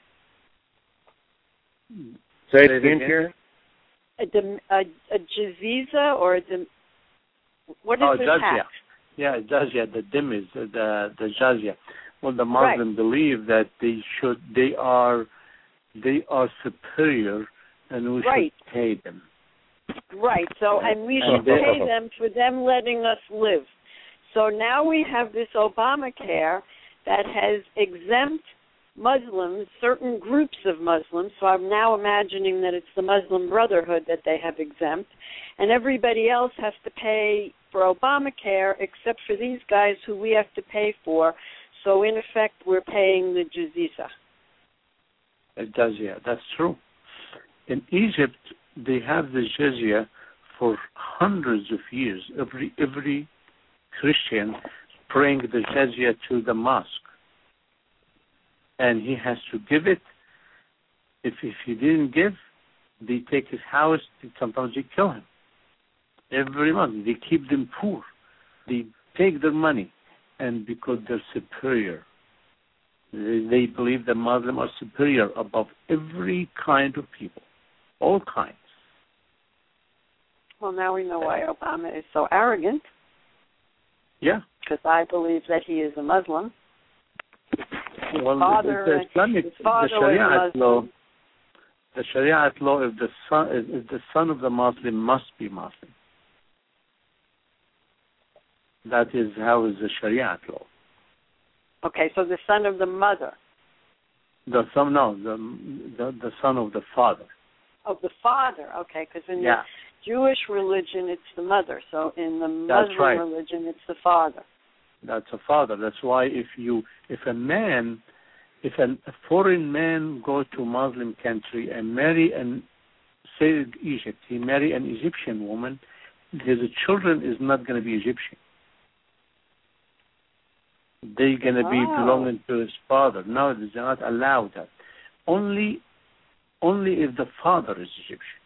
Say it again, Karen. A, dim, a, a jaziza or a dim, what is oh, the jazia. tax? Yeah, jazia, the dim is the the jazia. Well, the Muslims right. believe that they should, they are, they are superior, and we right. should pay them. Right. So, and we should pay them for them letting us live. So now we have this Obamacare that has exempt Muslims, certain groups of Muslims. So I'm now imagining that it's the Muslim Brotherhood that they have exempt, and everybody else has to pay for Obamacare except for these guys who we have to pay for. So in effect, we're paying the jizya. It does, yeah, that's true. In Egypt, they have the jizya for hundreds of years. Every every Christian bring the jizya to the mosque, and he has to give it. If if he didn't give, they take his house. Sometimes they kill him. Every month they keep them poor. They take their money, and because they're superior, they, they believe the Muslims are superior above every kind of people, all kinds. Well, now we know why Obama is so arrogant. Yeah. Because I believe that he is a Muslim. His well, father, the, Islamic, his father the Sharia was law, the Sharia law, if the son, if the son of the Muslim must be Muslim. That is how is the Sharia law. Okay, so the son of the mother. The son, no, the the, the son of the father. Of the father, okay, because in yeah. the Jewish religion it's the mother, so in the That's Muslim right. religion it's the father. That's a father. That's why if you, if a man, if an, a foreign man go to Muslim country and marry and say Egypt, he marry an Egyptian woman, his children is not going to be Egyptian. They're going to be Wow. belonging to his father. No, they do not allow that. Only, only if the father is Egyptian.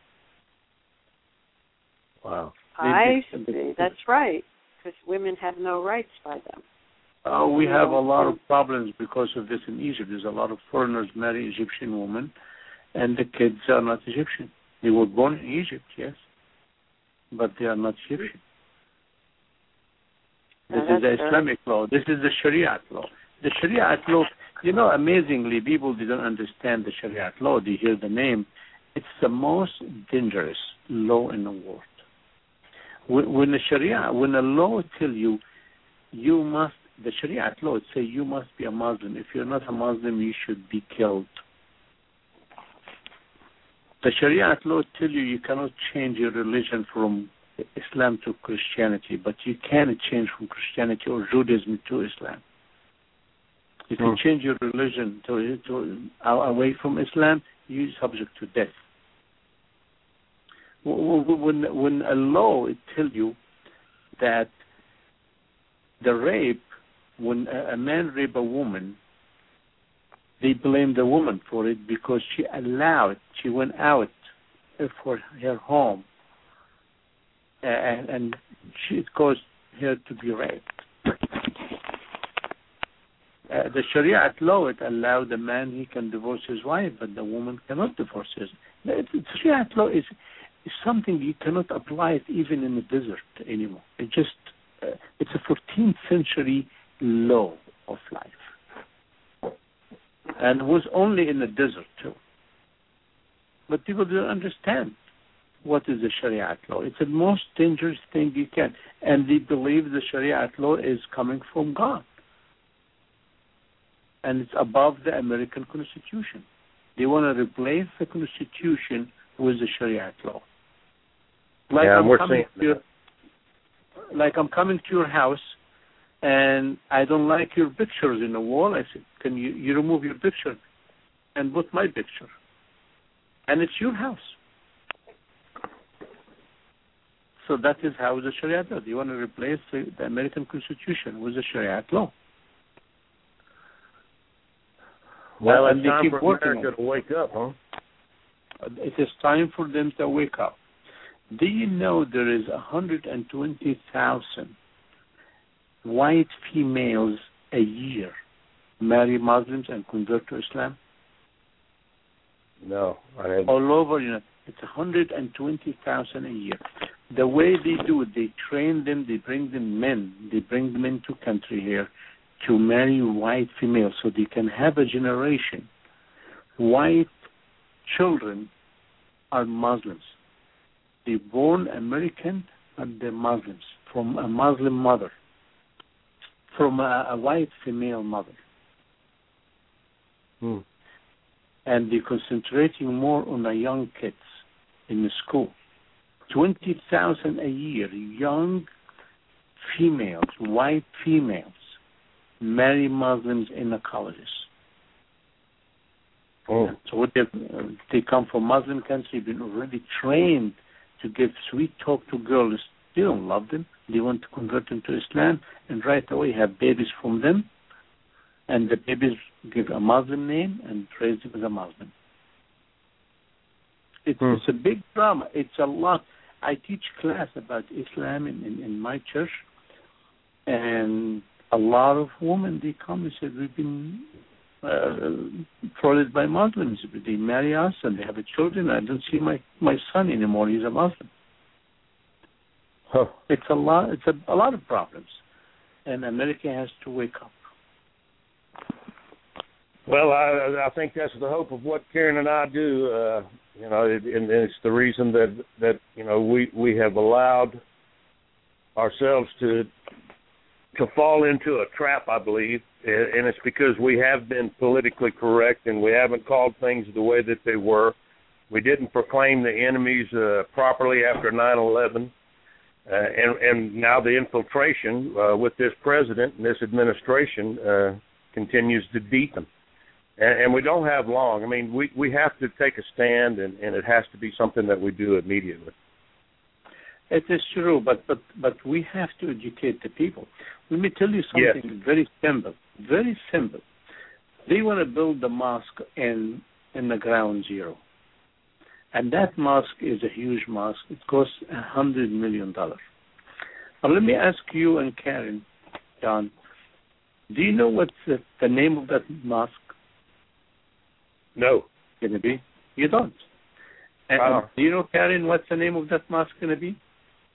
Wow. I They- see. That's right, because women have no rights by them. Uh, we have a lot of problems because of this in Egypt. There's a lot of foreigners marry Egyptian women, and the kids are not Egyptian. They were born in Egypt, yes, but they are not Egyptian. This Yeah, is the that's Islamic law. This is the Sharia law. The Sharia law, you know, amazingly, people didn't understand the Sharia law. They hear the name. It's the most dangerous law in the world. When, when the Sharia, when a law tell you, you must, the Sharia law say you must be a Muslim. If you're not a Muslim, you should be killed. The Sharia law tell you you cannot change your religion from Islam to Christianity, but you can change from Christianity or Judaism to Islam. If you Hmm. change your religion to, to away from Islam, you're subject to death. When when a law it tells you that the rape, when a man rape a woman, they blame the woman for it because she allowed, she went out for her home, and, and she, it caused her to be raped. Uh, the Sharia law, it allowed the man, he can divorce his wife, but the woman cannot divorce his. The Sharia law is, is something you cannot apply it even in the desert anymore. It just, uh, it's a fourteenth century law of life. And it was only in the desert too. But people don't understand what is the Sharia law. It's the most dangerous thing you can. And they believe the Sharia law is coming from God. And it's above the American Constitution. They want to replace the Constitution with the Sharia law. Like Yeah, I'm we're coming seeing to your, like I'm coming to your house, and I don't like your pictures in the wall. I said, can you, you remove your picture and put my picture? And it's your house. So that is how the Sharia law. You want to replace the, the American Constitution with the Sharia law. Well, and it's they time keep for working America on to wake up, huh? it. It is time for them to wake up. Do you know there is one hundred twenty thousand white females a year marry Muslims and convert to Islam? No, I haven't. All over, you know, it's one hundred twenty thousand a year. The way they do it, they train them, they bring them men, they bring them into country here to marry white females so they can have a generation. White children are Muslims. They're born American, but they're Muslims from a Muslim mother, from a, a white female mother. Hmm. And they're concentrating more on the young kids in the school. twenty thousand a year, young females, white females, marry Muslims in the colleges. Oh. So they, they come from Muslim country, been already trained to give sweet talk to girls. They don't love them. They want to convert them to Islam, and right away have babies from them, and the babies give a Muslim name and raise them as a Muslim. It's, hmm. it's a big drama. It's a lot. I teach class about Islam in, in, in my church, and a lot of women, they come and say, we've been uh, frauded by Muslims. They marry us and they have a children. I don't see my, my son anymore. He's a Muslim. Huh. It's a lot. It's a, a lot of problems, and America has to wake up. Well, I, I think that's the hope of what Karen and I do. Uh, you know, it, and it's the reason that that you know we, we have allowed ourselves to to fall into a trap, I believe, and it's because we have been politically correct and we haven't called things the way that they were. We didn't proclaim the enemies uh, properly after nine eleven, uh, and and now the infiltration uh, with this president and this administration uh, continues to deepen. And, and we don't have long. I mean, we, we have to take a stand, and, and it has to be something that we do immediately. It is true, but, but, but we have to educate the people. Let me tell you something yes. very simple, very simple. They want to build the mosque in, in the ground zero. And that mosque is a huge mosque. It costs one hundred million dollars. But let me ask you and Karen, John, do you know what's the, the name of that mosque? No. Going to be? You don't. And, uh, and do you know, Karen, what's the name of that mosque going to be?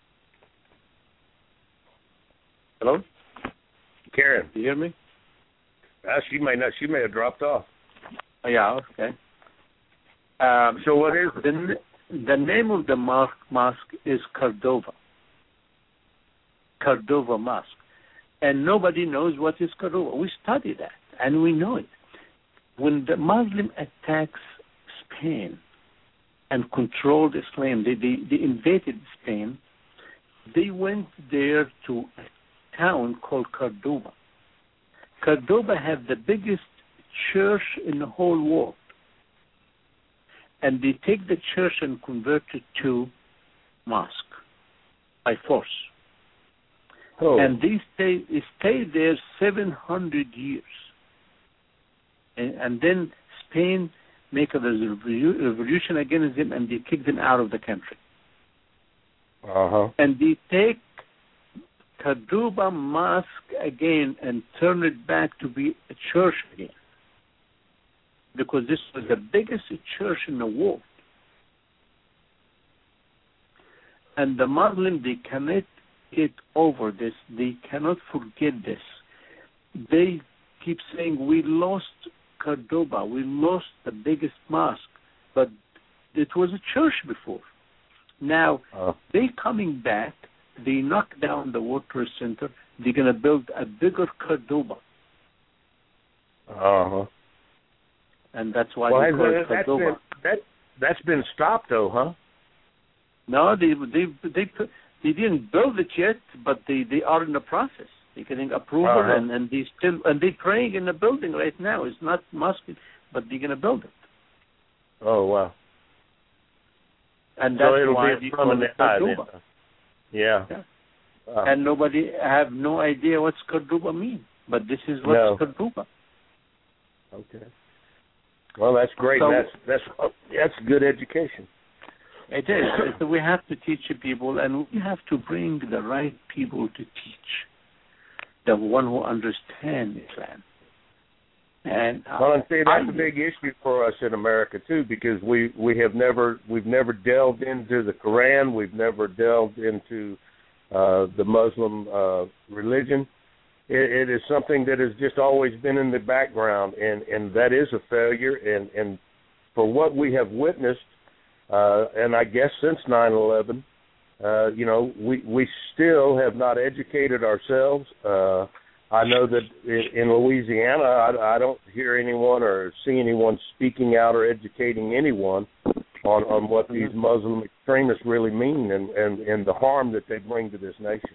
Hello? Karen. Do you hear me? Uh, she may not. She may have dropped off. Oh, yeah, okay. Um, so what is it? The, the name of the mosque, mosque is Cordova. Cordova Mosque. And nobody knows what is Cordova. We study that, and we know it. When the Muslim attacks Spain and controlled Islam, they, they, they invaded Spain, they went there to a town called Cordoba. Cordoba had the biggest church in the whole world. And they take the church and convert it to mosque by force. Oh. And they stay they stayed there seven hundred years. And, and then Spain make a revolution against them, and they kick them out of the country. Uh-huh. And they take Cordoba Mosque again and turn it back to be a church again. Because this was the biggest church in the world. And the Muslims, they cannot get over this. They cannot forget this. They keep saying, we lost Cordoba, we lost the biggest mosque, but it was a church before. Now, uh. they coming back, they knock down the World Trade Center, they're going to build a bigger Cordoba. Uh-huh. And that's why well, they call that, it Cordoba. That's been, that, that's been stopped, though, huh? No, they they they they didn't build it yet, but they, they are in the process. They're getting approval, uh-huh. and, and they still and they praying in the building right now. It's not mosque, but they're gonna build it. Oh wow! And that's so it'll why be they call it Cordoba. Yeah. yeah. Wow. And nobody have no idea what's Cordoba mean, but this is what's no. Cordoba. Okay. Well, that's great. So, that's that's that's good education. It is. So we have to teach people, and we have to bring the right people to teach, the one who understand Islam. And uh, well, and see, that's I, a big issue for us in America too, because we we have never we've never delved into the Quran. We've never delved into uh, the Muslim uh, religion. It, it is something that has just always been in the background, and, and that is a failure. And, and for what we have witnessed, uh, and I guess since nine eleven, uh, you know, we, we still have not educated ourselves. Uh, I know that in, in Louisiana, I, I don't hear anyone or see anyone speaking out or educating anyone on, on what these Muslim extremists really mean and, and, and the harm that they bring to this nation.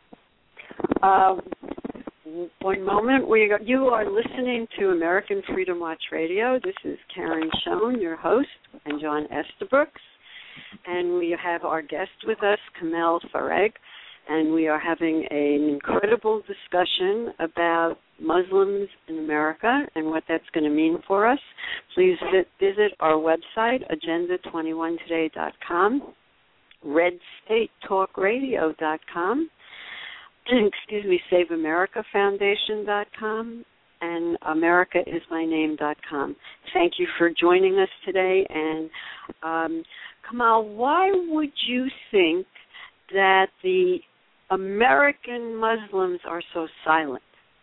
Um. One moment. We are, you are listening to American Freedom Watch Radio. This is Karen Schoen, your host, and John Estabrooks. And we have our guest with us, Kamel Farag, and we are having an incredible discussion about Muslims in America and what that's going to mean for us. Please visit our website, agenda twenty-one today dot com, red state talk radio dot com, excuse me, Save America Foundation dot com, and America Is My Name dot com. Thank you for joining us today. And um, Kamel, why would you think that the American Muslims are so silent?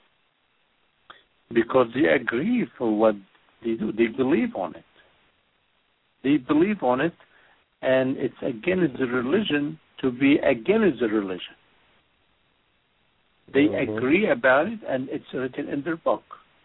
Because they agree for what they do. They believe on it. They believe on it, and it's against the religion to be against the religion. They mm-hmm. agree about it, and it's written in their book.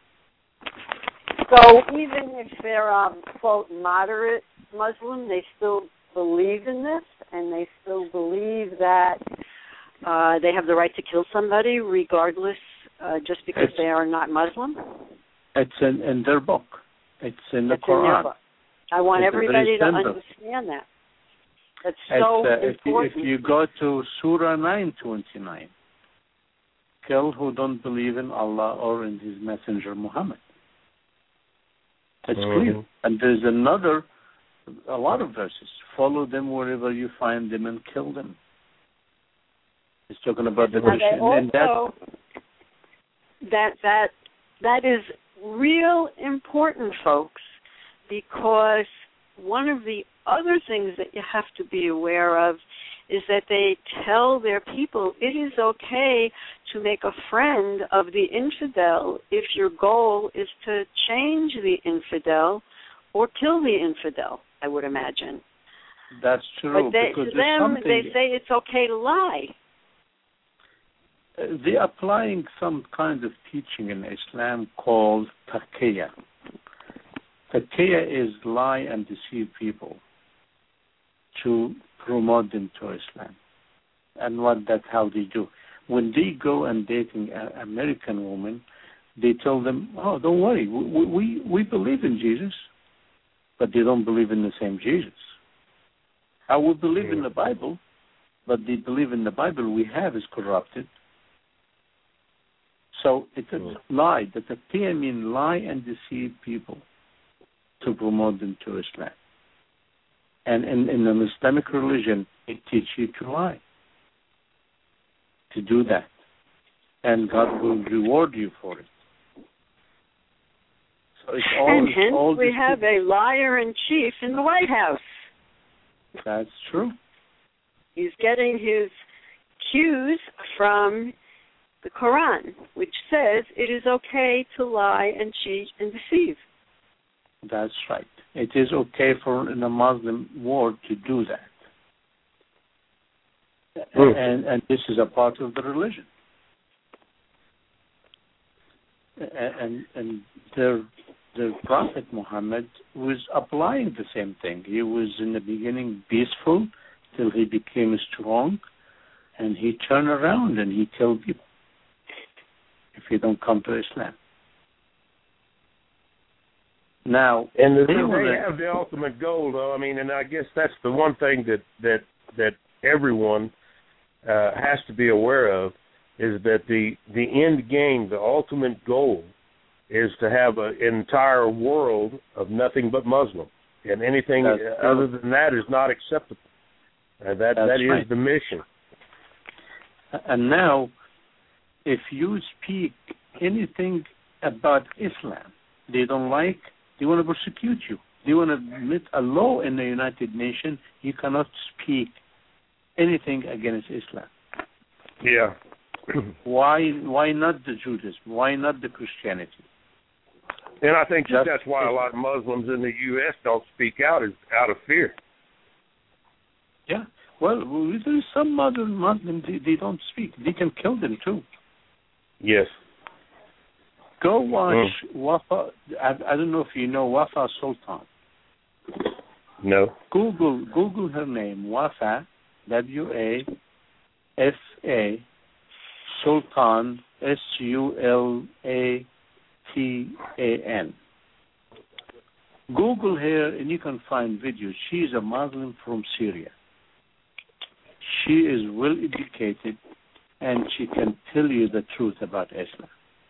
So even if they're, um, quote, moderate Muslim, they still believe in this, and they still believe that uh, they have the right to kill somebody regardless, uh, just because it's, they are not Muslim? It's in, in their book. It's in the it's Quran. In their book. I want it's everybody to understand that. That's so uh, if, you, important. if you go to Surah nine twenty-nine, kill who don't believe in Allah or in His Messenger Muhammad. That's mm-hmm. clear. And there's another, a lot of verses. Follow them wherever you find them and kill them. It's talking about the Christian. And that, that that that is real important, folks, because one of the other things that you have to be aware of is that they tell their people it is okay to make a friend of the infidel if your goal is to change the infidel or kill the infidel, I would imagine. That's true. But they, because to them, something... they say it's okay to lie. Uh, they're applying some kind of teaching in Islam called taqiyya. Taqiyya is lie and deceive people to promote them to Islam. And what that's how they do. When they go and dating an American woman, they tell them, oh, don't worry, we, we, we believe in Jesus, but they don't believe in the same Jesus. I will believe in the Bible, but they believe in the Bible we have is corrupted. So it's a lie. The taqiyya means lie and deceive people to promote them to Islam. And in, in an Islamic religion, it teaches you to lie, to do that. And God will reward you for it. So it's all, and hence all we have a liar-in-chief in the White House. That's true. He's getting his cues from the Quran, which says it is okay to lie and cheat and deceive. That's right. It is okay for in a Muslim world to do that. Mm. And, and this is a part of the religion. And, and their, their Prophet Muhammad was applying the same thing. He was in the beginning peaceful till he became strong, and he turned around and he killed people if you don't come to Islam. Now, and the, they, they have the ultimate goal, though. I mean, and I guess that's the one thing that that that everyone uh, has to be aware of is that the the end game, the ultimate goal, is to have an entire world of nothing but Muslim, and anything that's other true. than that is not acceptable. Uh, that that's that is right. the mission. And now, if you speak anything about Islam, they don't like. They want to persecute you. They want to admit a law in the United Nations. You cannot speak anything against Islam. Yeah. why? Why not the Judaism? Why not the Christianity? And I think that that's why a lot of Muslims in the U S don't speak out, is out of fear. Yeah. Well, there's some other Muslims they, they don't speak. They can kill them too. Yes. Go watch mm. Wafa. I, I don't know if you know Wafa Sultan. No. Google Google her name, Wafa, W A F A, Sultan, S U L A T A N. Google her and you can find videos. She is a Muslim from Syria. She is well educated and she can tell you the truth about Islam.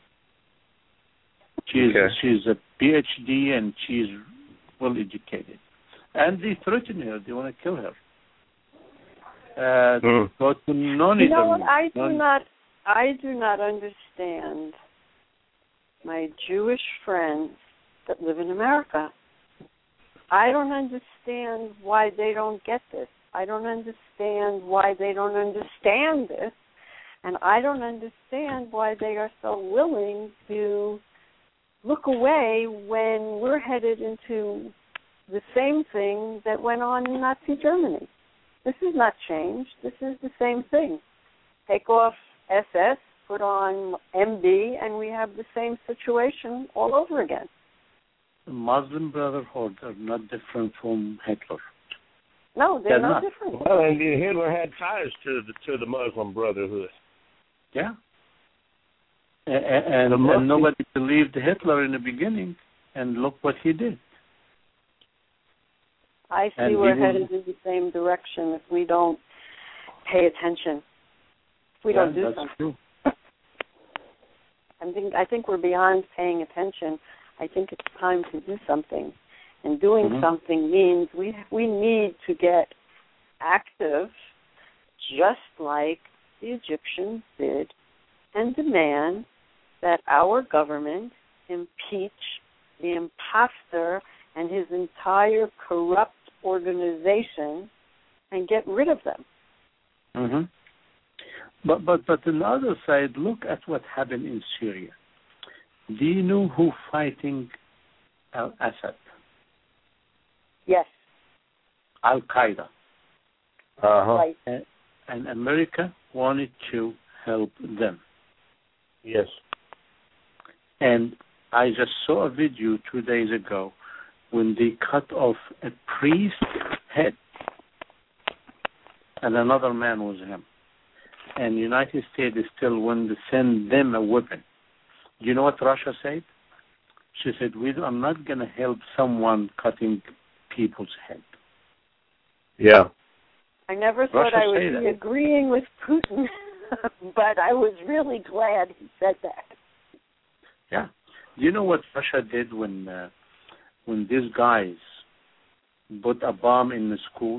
She's okay. she's a P H D and she's well educated, and they threaten her. They want to kill her. Uh, mm. But none you know what? I do not. I do not understand my Jewish friends that live in America. I don't understand why they don't get this. I don't understand why they don't understand this, and I don't understand why they are so willing to look away when we're headed into the same thing that went on in Nazi Germany. This is not change. This is the same thing. Take off S S, put on M D, and we have the same situation all over again. The Muslim Brotherhood are not different from Hitler. No, they're, they're not, not different. Well, and Hitler had ties to the to the Muslim Brotherhood. Yeah. And, and, and nobody believed Hitler in the beginning, and look what he did. I see And we're we will- headed in the same direction if we don't pay attention. If we Yeah, don't do that's something. true. I think I think we're beyond paying attention. I think it's time to do something. And doing Mhm. something means we we need to get active, just like the Egyptians did, and demand that our government impeach the imposter and his entire corrupt organization and get rid of them. Mm-hmm. But but but on the other side, look at what happened in Syria. Do you know who fighting Al-Assad? Yes. Al-Qaeda. Uh-huh. Right. And, and America wanted to help them. Yes. And I just saw a video two days ago when they cut off a priest's head, and another man was him. And the United States is still willing to send them a weapon. You know what Russia said? She said, we are not going to help someone cutting people's head. Yeah. I never thought Russia I would say be that. agreeing with Putin, but I was really glad he said that. Yeah. Do you know what Russia did when uh, when these guys put a bomb in the schools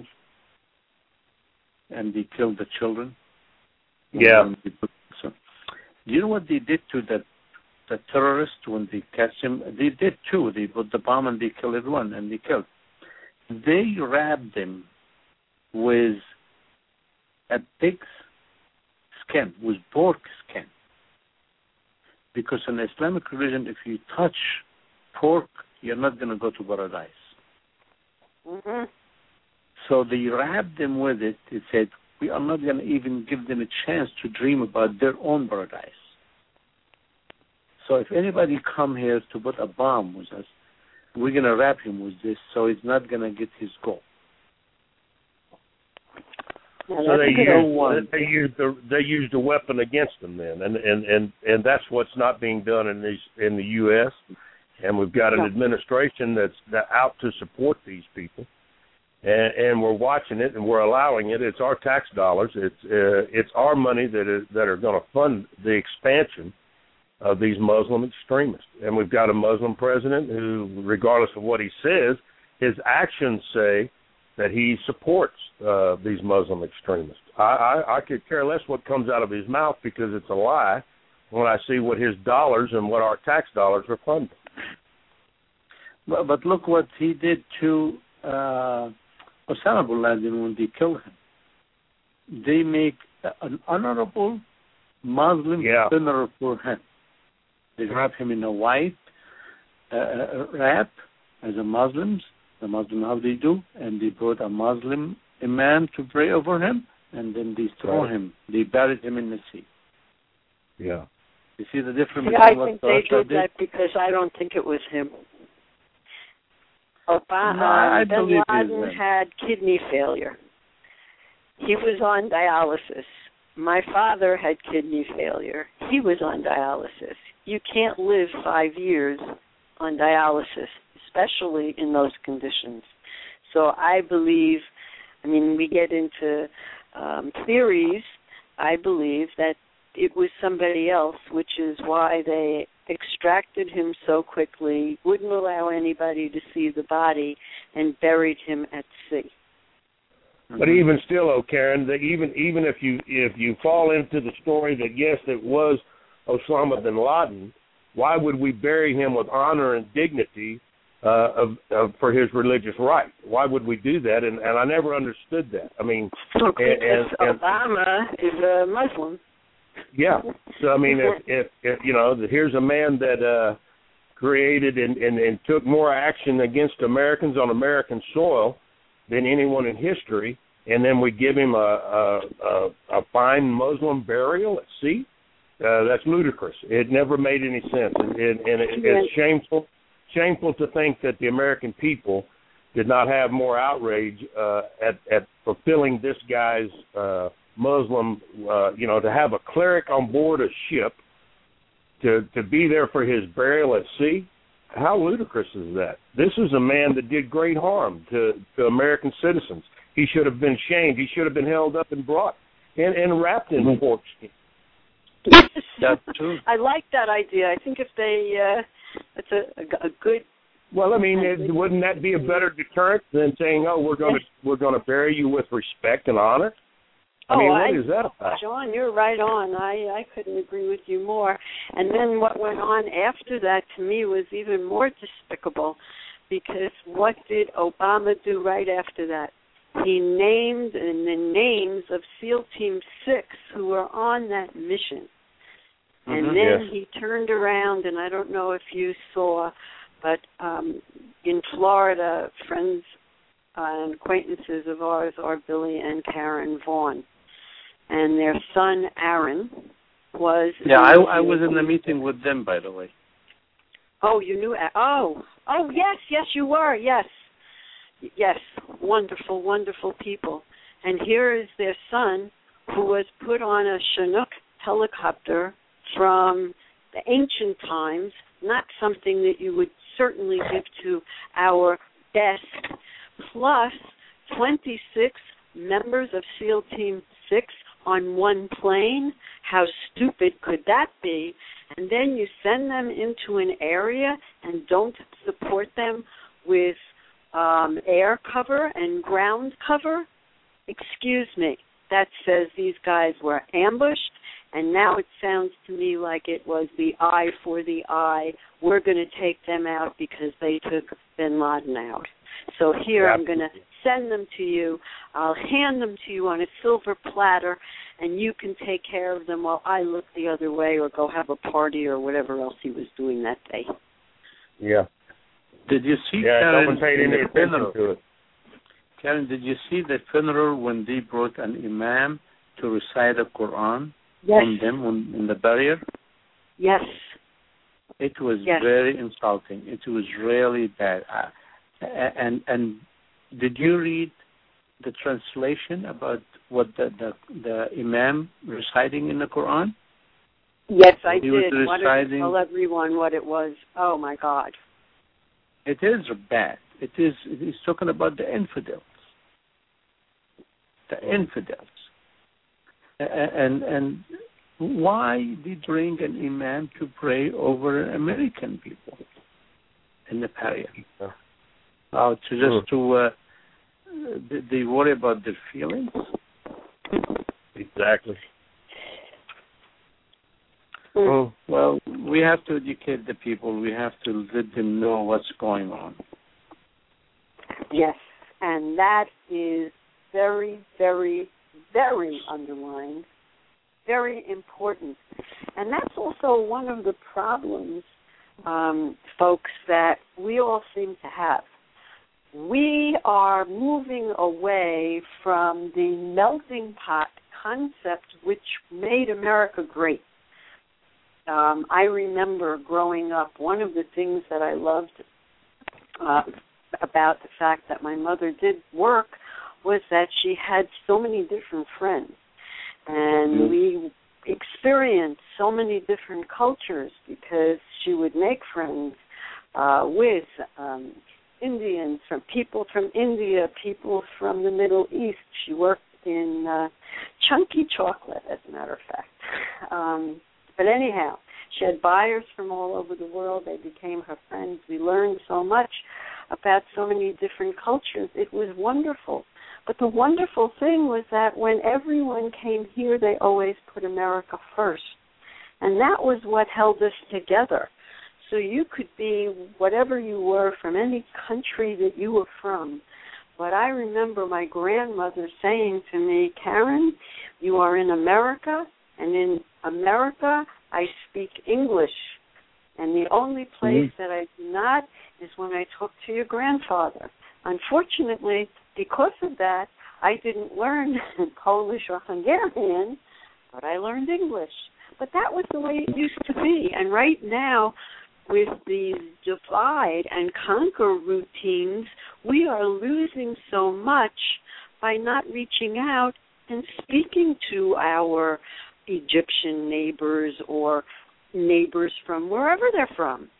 and they killed the children? Yeah. And they put, so, do you know what they did to the the terrorists when they catch them? They did too. They put the bomb and they killed everyone and they killed. They wrapped them with a pig's skin, with pork skin. Because in the Islamic religion, if you touch pork, you're not going to go to paradise. Mm-hmm. So they wrapped them with it. They said, we are not going to even give them a chance to dream about their own paradise. So if anybody come here to put a bomb with us, we're going to wrap him with this so he's not going to get his goal. Now, So that's they a good used, one. they used the they used a weapon against them then, and and and and that's what's not being done in these in the U S. And we've got an Yeah. administration that's that out to support these people, and, and we're watching it and we're allowing it. It's our tax dollars. It's uh, it's our money that is that are going to fund the expansion of these Muslim extremists. And we've got a Muslim president who, regardless of what he says, his actions say that he supports uh, these Muslim extremists. I, I, I could care less what comes out of his mouth because it's a lie when I see what his dollars and what our tax dollars are funding. But, but look what he did to uh, Osama bin Laden when they killed him. They make an honorable Muslim Yeah. funeral for him. They wrap him in a white uh, wrap as a Muslims, the Muslim how they do, and they brought a Muslim imam to pray over him, and then they throw Right. him. They buried him in the sea. Yeah. You see the difference Yeah, I between think what they Russia did that because I don't think it was him. Obama, No, I Bin believe it Laden is him. had kidney failure. He was on dialysis. My father had kidney failure. He was on dialysis. You can't live five years on dialysis, especially in those conditions. So I believe, I mean, we get into um, theories. I believe that it was somebody else, which is why they extracted him so quickly, wouldn't allow anybody to see the body, and buried him at sea. But even still, oh, Karen, that even even if you if you fall into the story that yes, it was Osama bin Laden, why would we bury him with honor and dignity uh, of, of for his religious right? Why would we do that? And, and I never understood that. I mean, Because and, and, and, Obama is a Muslim. yeah. So I mean, if, if, if you know, here's a man that uh, created and, and, and took more action against Americans on American soil than anyone in history, and then we give him a a, a, a fine Muslim burial at sea. Uh, that's ludicrous. It never made any sense, and, and, and it, it's shameful. Shameful to think that the American people did not have more outrage uh, at at fulfilling this guy's uh, Muslim. Uh, you know, to have a cleric on board a ship, to to be there for his burial at sea. Uh, that's ludicrous. It never made any sense, and, and, and it's shameful. Shameful to think that the American people did not have more outrage uh, at, at fulfilling this guy's uh, Muslim, uh, you know, to have a cleric on board a ship to, to be there for his burial at sea. how ludicrous is that? This is a man that did great harm to, to American citizens. He should have been shamed. He should have been held up and brought and, and wrapped in mm-hmm. pork skin. That's true. I like that idea. I think if they, uh, it's a, a, a good. Well, I mean, it, wouldn't that be a better deterrent than saying, "Oh, we're going to we're going to bury you with respect and honor"? I oh, mean, what I, is that about? John, you're right on. I, I couldn't agree with you more. And then what went on after that to me was even more despicable, because what did Obama do right after that? He named in the names of SEAL Team six who were on that mission. And mm-hmm, then yes. he turned around, and I don't know if you saw, but um, in Florida, friends and acquaintances of ours are Billy and Karen Vaughn. And their son, Aaron, was... Yeah, I, I was in the meeting with them, by the way. Oh, you knew... Oh, oh, yes, yes, you were, yes. Yes, wonderful, wonderful people. And here is their son, who was put on a Chinook helicopter from the ancient times, not something that you would certainly give to our best, plus twenty-six members of SEAL Team six on one plane. How stupid could that be? And then you send them into an area and don't support them with um, air cover and ground cover? Excuse me. That says these guys were ambushed, and now it sounds to me like it was the eye for the eye. We're going to take them out because they took bin Laden out. So here I'm going to send them to you. I'll hand them to you on a silver platter, and you can take care of them while I look the other way or go have a party or whatever else he was doing that day. Yeah. Did you see yeah, Karen no one paid any attention to it. Karen, did you see the funeral when they brought an imam to recite the Quran yes. on them on, in the barrier? Yes. It was yes. very insulting. It was really bad. Uh, and and did you read the translation about what the, the, the imam reciting in the Quran? Yes, I he did. Was Why don't you tell everyone what it was? Oh, my God. It is bad. It is. He's talking about the infidels. The infidels. And and why did they bring an imam to pray over American people in the barrier? Oh, to just to uh, they worry about their feelings. Exactly. Oh, well, we have to educate the people. We have to let them know what's going on. Yes, and that is very, very, very underlined, very important. And that's also one of the problems, um, folks, that we all seem to have. We are moving away from the melting pot concept which made America great. Um, I remember growing up, one of the things that I loved uh, about the fact that my mother did work was that she had so many different friends. And mm-hmm. we experienced so many different cultures because she would make friends uh, with um, Indians, from people from India, people from the Middle East. She worked in uh, Chunky Chocolate, as a matter of fact. Um, but anyhow, she had buyers from all over the world. They became her friends. We learned so much about so many different cultures. It was wonderful. But the wonderful thing was that when everyone came here, they always put America first. And that was what held us together. So you could be whatever you were from any country that you were from. But I remember my grandmother saying to me, Karen, you are in America, and in America I speak English. And the only place mm-hmm. that I do not is when I talk to your grandfather. Unfortunately, because of that, I didn't learn Polish or Hungarian, but I learned English. But that was the way it used to be. And right now, with these divide and conquer routines, we are losing so much by not reaching out and speaking to our Egyptian neighbors or neighbors from wherever they're from.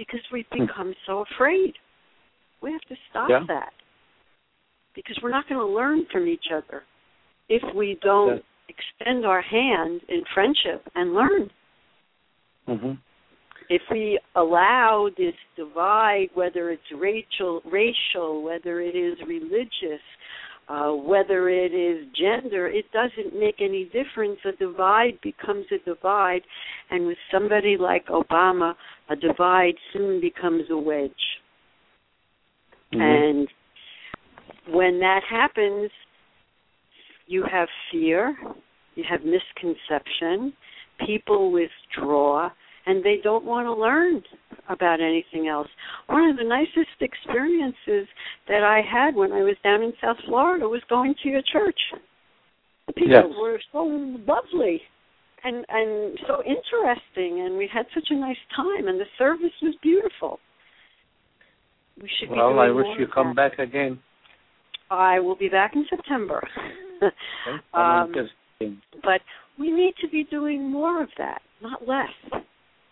because we've become so afraid. We have to stop yeah. that, because we're not going to learn from each other if we don't yeah. extend our hand in friendship and learn. Mm-hmm. If we allow this divide, whether it's racial, racial, whether it is religious, uh, whether it is gender, it doesn't make any difference. A divide becomes a divide, and with somebody like Obama, a divide soon becomes a wedge. Mm-hmm. And when that happens, you have fear, you have misconception, people withdraw, and they don't want to learn about anything else. One of the nicest experiences that I had when I was down in South Florida was going to your church. The people yes. were so lovely and, and so interesting, and we had such a nice time, and the service was beautiful. We should well, be doing I wish more you of come that. back again. I will be back in September. Okay. um, but we need to be doing more of that, not less.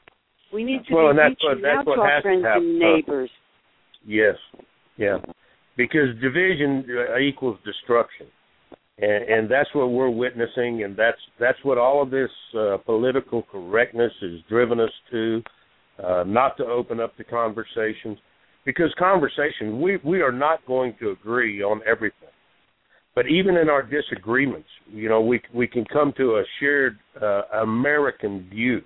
We need to well, be and reaching that's what, that's out what to our has friends to and happen. neighbors. Yes, yeah, because division equals destruction, and, and that's what we're witnessing, and that's that's what all of this uh, political correctness has driven us to, uh, not to open up the conversations, because conversation, we, we are not going to agree on everything. But even in our disagreements, you know, we we can come to a shared uh, American view.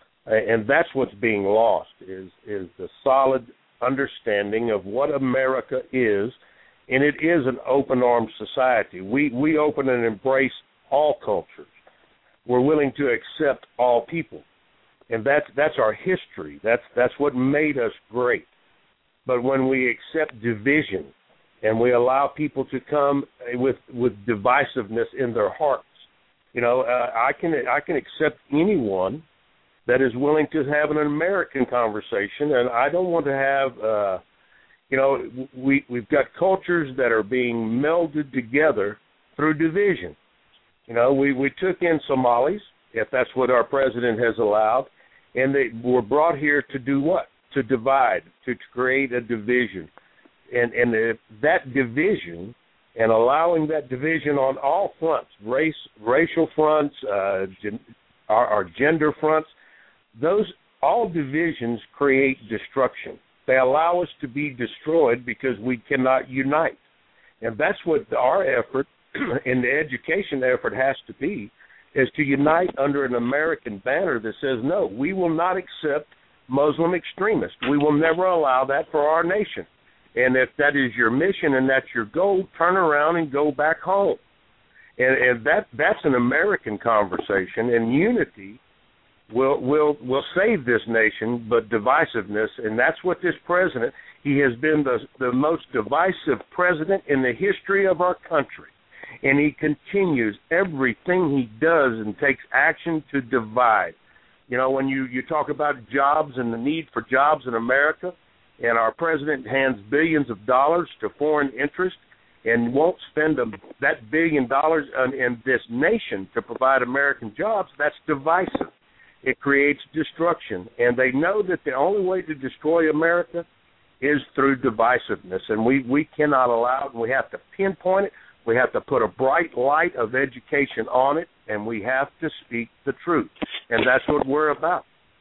And that's what's being lost is is the solid understanding of what America is, and it is an open-armed society. We we open and embrace all cultures. We're willing to accept all people, and that's that's our history. That's that's what made us great. But when we accept division and we allow people to come with with divisiveness in their hearts, you know, uh, I can I can accept anyone that is willing to have an American conversation, and I don't want to have, uh, you know, we, we've got cultures that are being melded together through division. You know, we, we took in Somalis, if that's what our president has allowed, and they were brought here to do what? To divide, to create a division. And, and if that division and allowing that division on all fronts, race, racial fronts, uh, gen, our, our gender fronts, those all divisions create destruction. They allow us to be destroyed because we cannot unite. And that's what our effort and the education effort has to be, is to unite under an American banner that says, no, we will not accept Muslim extremists. We will never allow that for our nation. And if that is your mission and that's your goal, turn around and go back home. And, and that that's an American conversation, and unity will will will save this nation, but divisiveness, and that's what this president, he has been the the most divisive president in the history of our country. And he continues everything he does and takes action to divide. You know, when you, you talk about jobs and the need for jobs in America, and our president hands billions of dollars to foreign interest and won't spend a, that billion dollars in, in this nation to provide American jobs, that's divisive. It creates destruction. And they know that the only way to destroy America is through divisiveness. And we, we cannot allow it, and we have to pinpoint it. We have to put a bright light of education on it, and we have to speak the truth. And that's what we're about.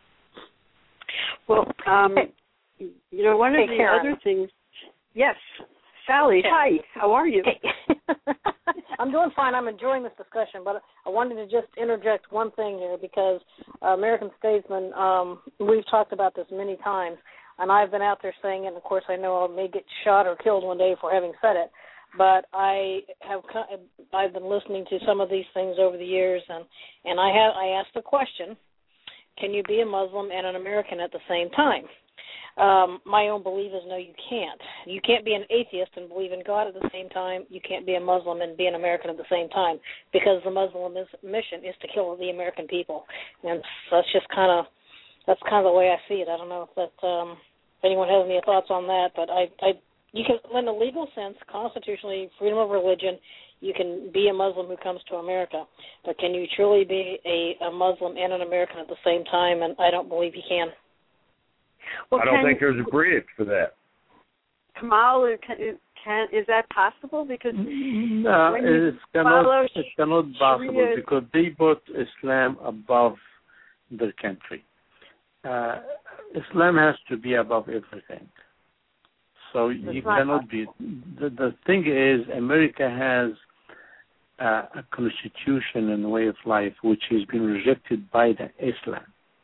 Well, um, you know, one of hey, the Karen. other things, yes, Sally, Okay. hi, how are you? I'm doing fine. I'm enjoying this discussion, but I wanted to just interject one thing here because uh, American Statesman, um, we've talked about this many times, and I've been out there saying it, and of course I know I may get shot or killed one day for having said it, but I have I've been listening to some of these things over the years, and, and I have I asked the question, can you be a Muslim and an American at the same time? Um, my own belief is no, you can't. You can't be an atheist and believe in God at the same time. You can't be a Muslim and be an American at the same time, because the Muslim mission is to kill the American people, and that's just kind of that's kind of the way I see it. I don't know if that um, if anyone has any thoughts on that, but I, I you can, in a legal sense, constitutionally, freedom of religion, you can be a Muslim who comes to America, but can you truly be a, a Muslim and an American at the same time? And I don't believe you can. Well, I don't can, think there's a bridge for that. Kamal, can, can is that possible? Because no, it's cannot, it's cannot possible Sharia, because they put Islam above their country. Uh, Islam has to be above everything. So you cannot be. The, the thing is, America has uh, a constitution and way of life which has been rejected by the Islam.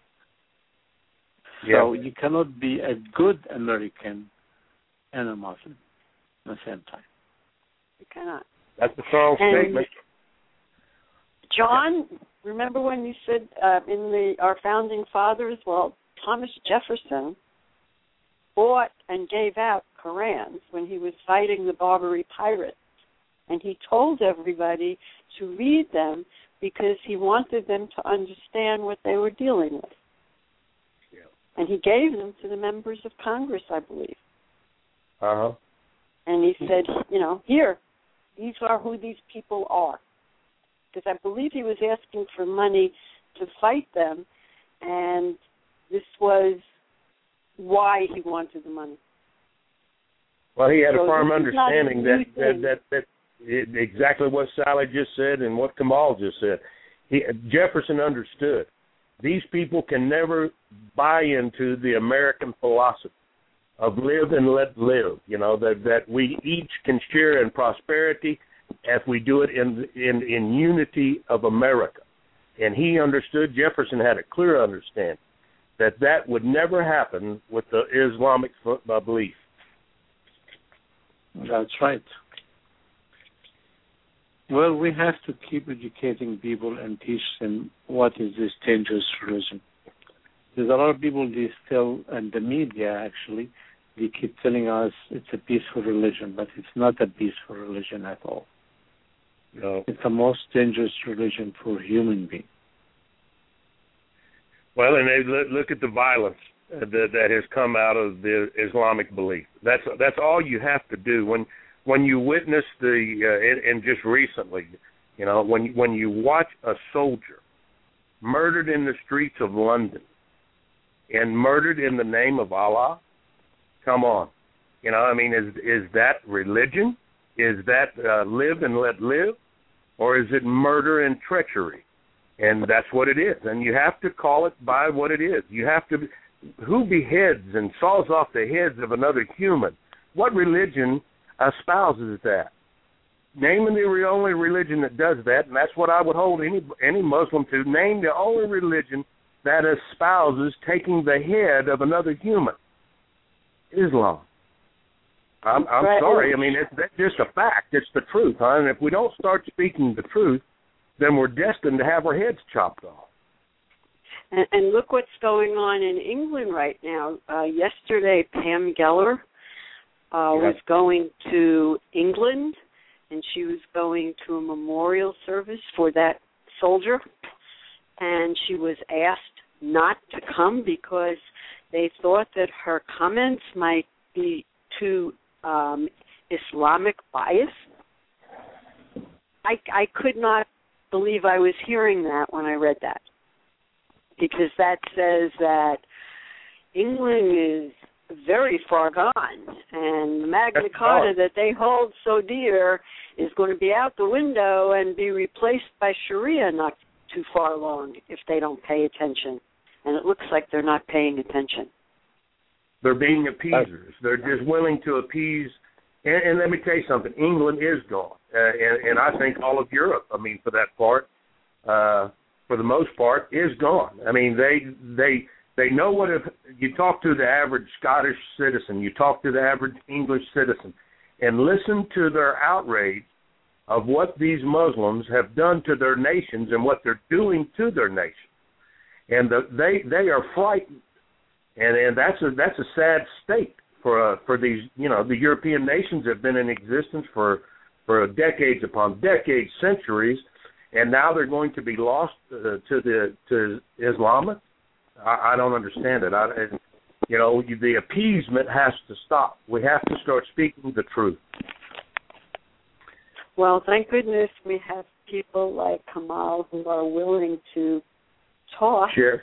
So yeah. You cannot be a good American and a Muslim at the same time. You cannot. That's a strong and statement. John, remember when you said uh, in the our founding fathers, well, Thomas Jefferson bought and gave out Korans when he was fighting the Barbary pirates. And he told everybody to read them because he wanted them to understand what they were dealing with. Yeah. And he gave them to the members of Congress, I believe. Uh-huh. And he said, you know, here, these are who these people are. Because I believe he was asking for money to fight them, and this was why he wanted the money. Well, he had so a firm understanding that, that, that, that it, exactly what Sally just said and what Kamal just said. He, Jefferson understood. These people can never buy into the American philosophy of live and let live, you know, that, that we each can share in prosperity if we do it in, in, in unity of America. And he understood, Jefferson had a clear understanding that that would never happen with the Islamic belief. That's right. Well, we have to keep educating people and teach them what is this dangerous religion. There's a lot of people, they still, and the media actually, they keep telling us it's a peaceful religion, but it's not a peaceful religion at all. No. It's the most dangerous religion for human beings. Well, and they look at the violence that, that has come out of the Islamic belief. That's that's all you have to do when when you witness the uh, and, and just recently, you know, when when you watch a soldier murdered in the streets of London and murdered in the name of Allah. Come on, you know, I mean, is is that religion? Is that uh, live and let live, or is it murder and treachery? And that's what it is. And you have to call it by what it is. You have to, who beheads and saws off the heads of another human? What religion espouses that? Name the only religion that does that, and that's what I would hold any any Muslim to. Name the only religion that espouses taking the head of another human. Islam. I'm, I'm right. sorry. I mean, it's that's just a fact. It's the truth, huh? And if we don't start speaking the truth, then we're destined to have our heads chopped off. And, and look what's going on in England right now. Uh, yesterday, Pam Geller uh, yes. was going to England, and she was going to a memorial service for that soldier, and she was asked not to come because they thought that her comments might be too um, Islamic biased. I, I could not believe I was hearing that when I read that, because that says that England is very far gone, and the Magna Carta that they hold so dear is going to be out the window and be replaced by Sharia not too far along if they don't pay attention. And it looks like they're not paying attention. They're being appeasers. They're just willing to appease. And, and let me tell you something. England is gone. Uh, and, and I think all of Europe, I mean, for that part, uh, for the most part, is gone. I mean, they they they know what if you talk to the average Scottish citizen, you talk to the average English citizen, and listen to their outrage of what these Muslims have done to their nations and what they're doing to their nations. And the, they they are frightened. And and that's a that's a sad state for uh, for these, you know, the European nations have been in existence for for decades upon decades, centuries, and now they're going to be lost uh, to the to Islam. I, I don't understand it. I, and, you know, the appeasement has to stop. We have to start speaking the truth. Well, thank goodness we have people like Kamal who are willing to talk. Sure.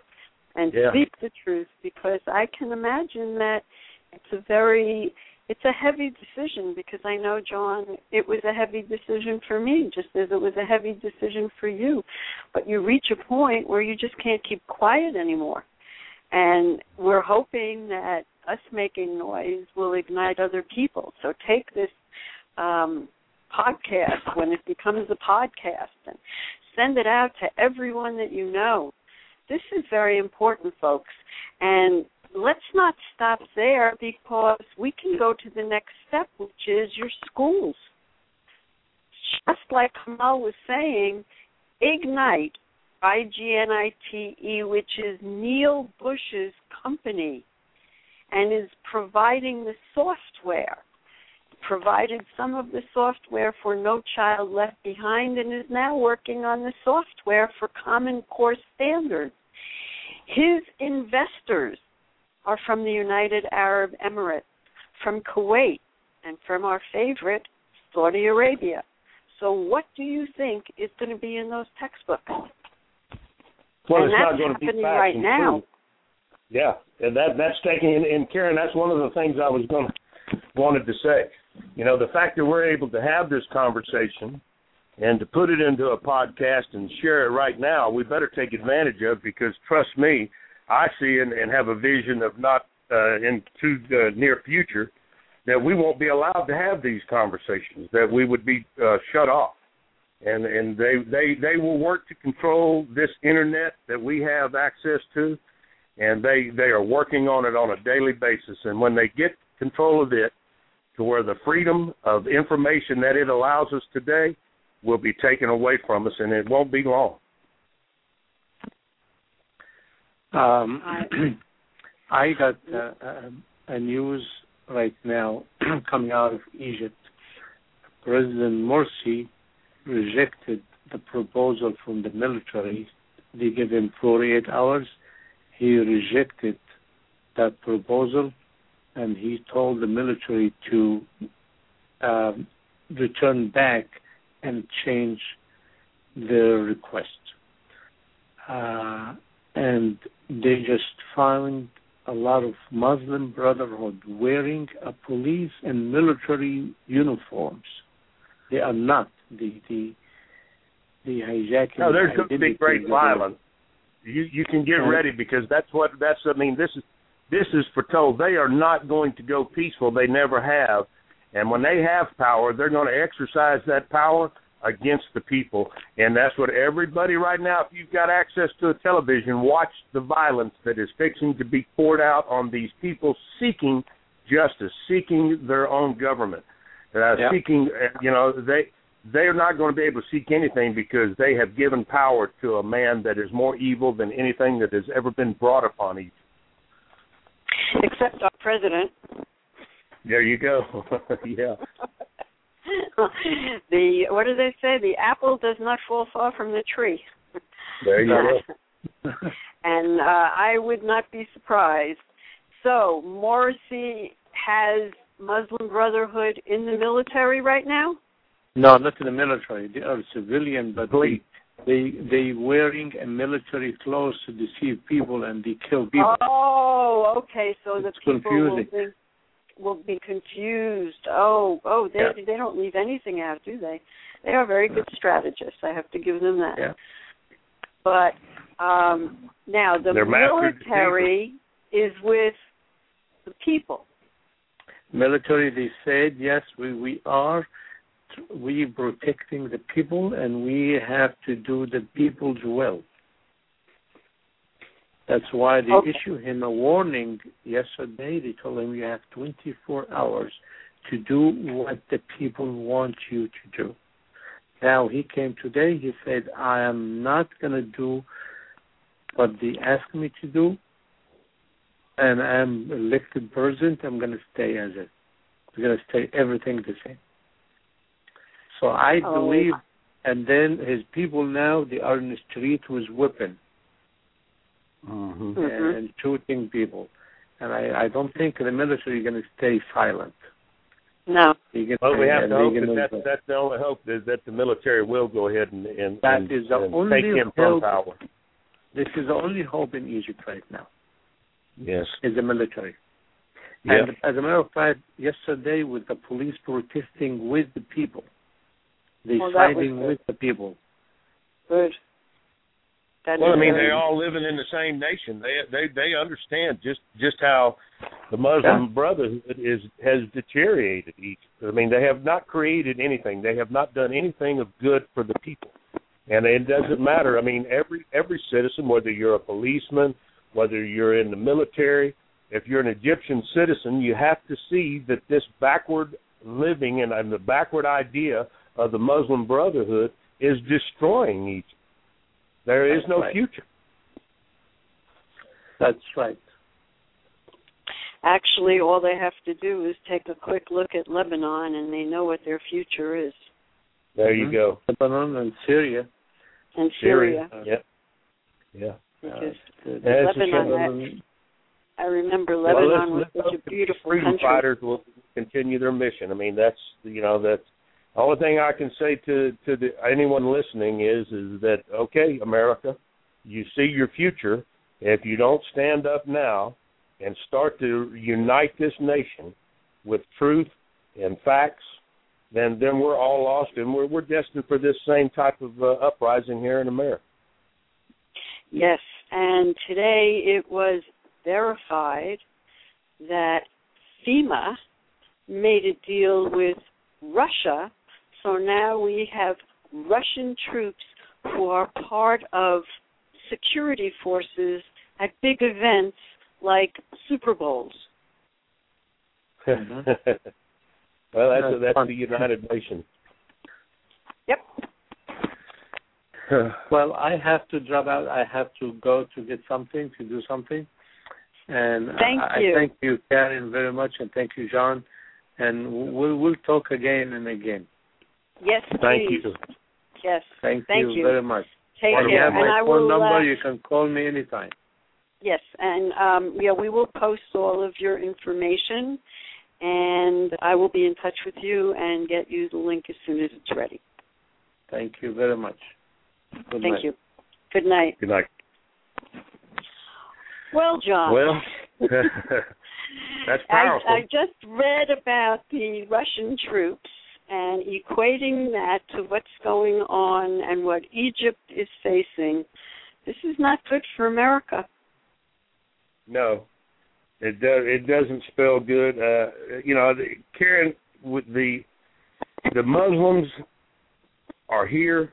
and yeah. speak the truth, because I can imagine that it's a very, it's a heavy decision, because I know, John, it was a heavy decision for me, just as it was a heavy decision for you. But you reach a point where you just can't keep quiet anymore. And we're hoping that us making noise will ignite other people. So take this um, podcast, when it becomes a podcast, and send it out to everyone that you know. This is very important, folks. And let's not stop there, because we can go to the next step, which is your schools. Just like Kamal was saying, Ignite, I G N I T E, which is Neil Bush's company, and is providing the software, provided some of the software for No Child Left Behind, and is now working on the software for Common Core Standards. His investors are from the United Arab Emirates, from Kuwait, and from our favorite, Saudi Arabia. So what do you think is going to be in those textbooks? Well, and it's that's not going to be happening facts right and now. truth. Yeah, and that that's taking, and, and Karen, that's one of the things I was going to wanted to say. You know, the fact that we're able to have this conversation and to put it into a podcast and share it right now, we better take advantage of, because trust me, I see and, and have a vision of not uh, into the near future that we won't be allowed to have these conversations, that we would be uh, shut off. And and they, they, they will work to control this internet that we have access to, and they, they are working on it on a daily basis. And when they get control of it to where the freedom of information that it allows us today will be taken away from us, and it won't be long. Um, I got uh, a, a news right now coming out of Egypt. President Morsi rejected the proposal from the military. They gave him forty-eight hours. He rejected that proposal, and he told the military to um, return back and change their request. Uh, and they just found a lot of Muslim Brotherhood wearing a police and military uniforms. They are not the the the hijacking. No, there's going to be great violence. You you can get right. ready, because that's what that's. I mean, this is this is foretold. They are not going to go peaceful. They never have. And when they have power, they're going to exercise that power against the people. And that's what everybody right now, if you've got access to a television, watch the violence that is fixing to be poured out on these people seeking justice, seeking their own government, uh, yeah. seeking, you know, they they're not going to be able to seek anything, because they have given power to a man that is more evil than anything that has ever been brought upon Egypt. Except our president. There you go. Yeah. The what do they say? The apple does not fall far from the tree. There you go. And uh, I would not be surprised. So Morsi has Muslim Brotherhood in the military right now? No, not in the military. They are civilian, but Please. they they wearing a military clothes to deceive people, and they kill people. Oh, okay. So the it's people confusing. will be, will be confused. Oh, oh, they Yeah. they don't leave anything out, do they? They are very good strategists. I have to give them that. Yeah. But um, now the They're master military is with the people. Military, they said, yes, we, we are we protecting the people, and we have to do the people's will. That's why they Okay. issued him a warning yesterday. They told him you have twenty-four hours to do what the people want you to do. Now, he came today. He said, I am not going to do what they asked me to do, and I'm elected president. I'm going to stay as it. I'm going to stay everything the same. So I Oh. believe, and then his people now, they are in the street with weapons Mm-hmm. Mhm. and shooting people. And I, I don't think the military is going to stay silent. No. Gonna, Well, we have to hope gonna, that that's, that's the only hope, is that the military will go ahead and, and, That and, is the and only take him from hope. power. This is the only hope in Egypt right now. Yes. Is the military. Yep. And as a matter of fact, yesterday with the police protesting with the people, they Well, that was fighting good. with the people. Good. That Well, is I mean, very- they're all living in the same nation. They they they understand just just how the Muslim Yeah. Brotherhood is has deteriorated Egypt. I mean, they have not created anything. They have not done anything of good for the people. And it doesn't matter. I mean, every every citizen, whether you're a policeman, whether you're in the military, if you're an Egyptian citizen, you have to see that this backward living and, and the backward idea of the Muslim Brotherhood is destroying Egypt. There is That's no right. future. That's right. Actually, all they have to do is take a quick look at Lebanon, and they know what their future is. There you Mhm. go. Lebanon and Syria. And Syria. Yeah. Yeah. Because Uh, the- That's a Lebanon, shame. I, I remember Well, Lebanon let's- was such let's a hope the beautiful freedom country. fighters will continue their mission. I mean, that's you know that's the only thing I can say to to the, anyone listening is is that okay, America, you see your future. If you don't stand up now and start to unite this nation with truth and facts, then then we're all lost, and we're we're destined for this same type of uh, uprising here in America. Yes, and today it was verified that FEMA made a deal with Russia, so now we have Russian troops who are part of security forces at big events like Super Bowls. Mhm. Well, that's That's that's fun. the United Nations. Yep. Well, I have to drop out. I have to go to get something, to do something. And Thank I, you. I thank you, Karen, very much, and thank you, John. And we'll, we'll talk again and again. Yes, Thank please. you. Yes. Thank, Thank you, you. very much. Take And you care. have And my I phone will. number. Uh, You can call me anytime. Yes, and um, yeah, we will post all of your information, and I will be in touch with you and get you the link as soon as it's ready. Thank you very much. Good Thank night. you. Good night. Good night. Well, John. Well, that's powerful. I, I just read about the Russian troops and equating that to what's going on and what Egypt is facing. This is not good for America. No, it does. It doesn't spell good. Uh, you know, the, Karen, with the the Muslims are here.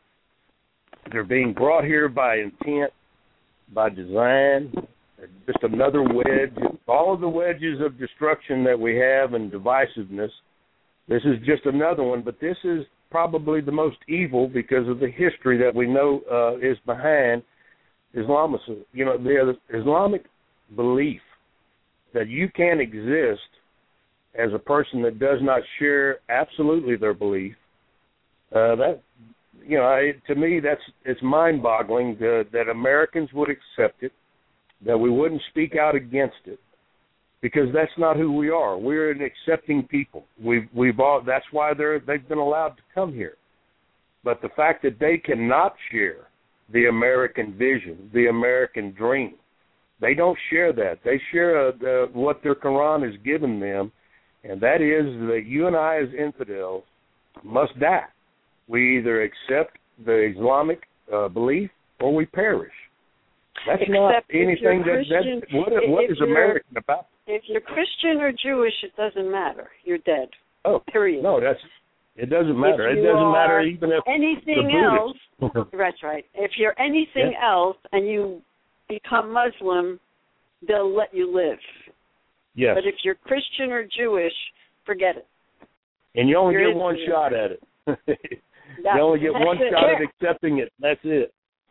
They're being brought here by intent, by design. Just another wedge. All of the wedges of destruction that we have and divisiveness. This is just another one, but this is probably the most evil because of the history that we know uh, is behind Islamism. You know, the Islamic belief that you can exist as a person that does not share absolutely their belief. Uh, that you know, it, to me, that's it's mind-boggling that, that Americans would accept it, that we wouldn't speak out against it, because that's not who we are. We're an accepting people. We've we've all that's why they're they've been allowed to come here. But the fact that they cannot share the American vision, the American dream, they don't share that. They share uh, the, what their Quran has given them, and that is that you and I as infidels must die. We either accept the Islamic uh, belief or we perish. That's Except not if you're anything that, Christian- that what, if what is you're- American about? If you're Christian or Jewish, it doesn't matter. You're dead. Oh, Period. no, that's it doesn't matter. If It you doesn't matter are even if anything the else. Buddhists. That's right. If you're anything Yeah. else and you become Muslim, they'll let you live. Yes, But if you're Christian or Jewish, forget it. and you only you're get one into it. shot at it. That's- you only get that's one it. shot at accepting it. That's it.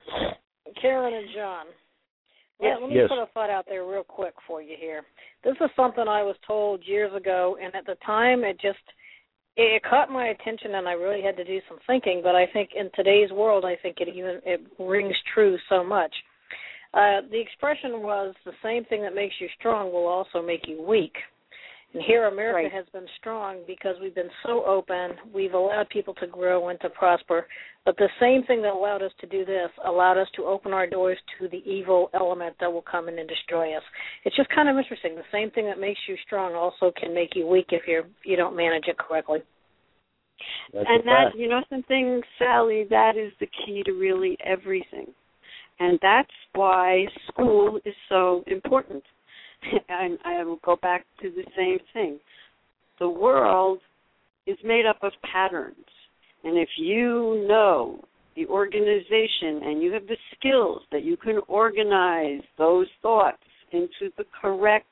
Karen and John. Yes. Let, let me Yes. put a thought out there real quick for you here. This is something I was told years ago, and at the time it just it caught my attention, and I really had to do some thinking. But I think in today's world, I think it even it rings true so much. Uh, the expression was the same thing that makes you strong will also make you weak. And here America Right. has been strong because we've been so open. We've allowed people to grow and to prosper. But the same thing that allowed us to do this allowed us to open our doors to the evil element that will come in and destroy us. It's just kind of interesting. The same thing that makes you strong also can make you weak if you're you don't manage it correctly. That's and a that, fact. you know something, Sally, that is the key to really everything. And that's why school is so important. And I will go back to the same thing. The world is made up of patterns. And if you know the organization and you have the skills that you can organize those thoughts into the correct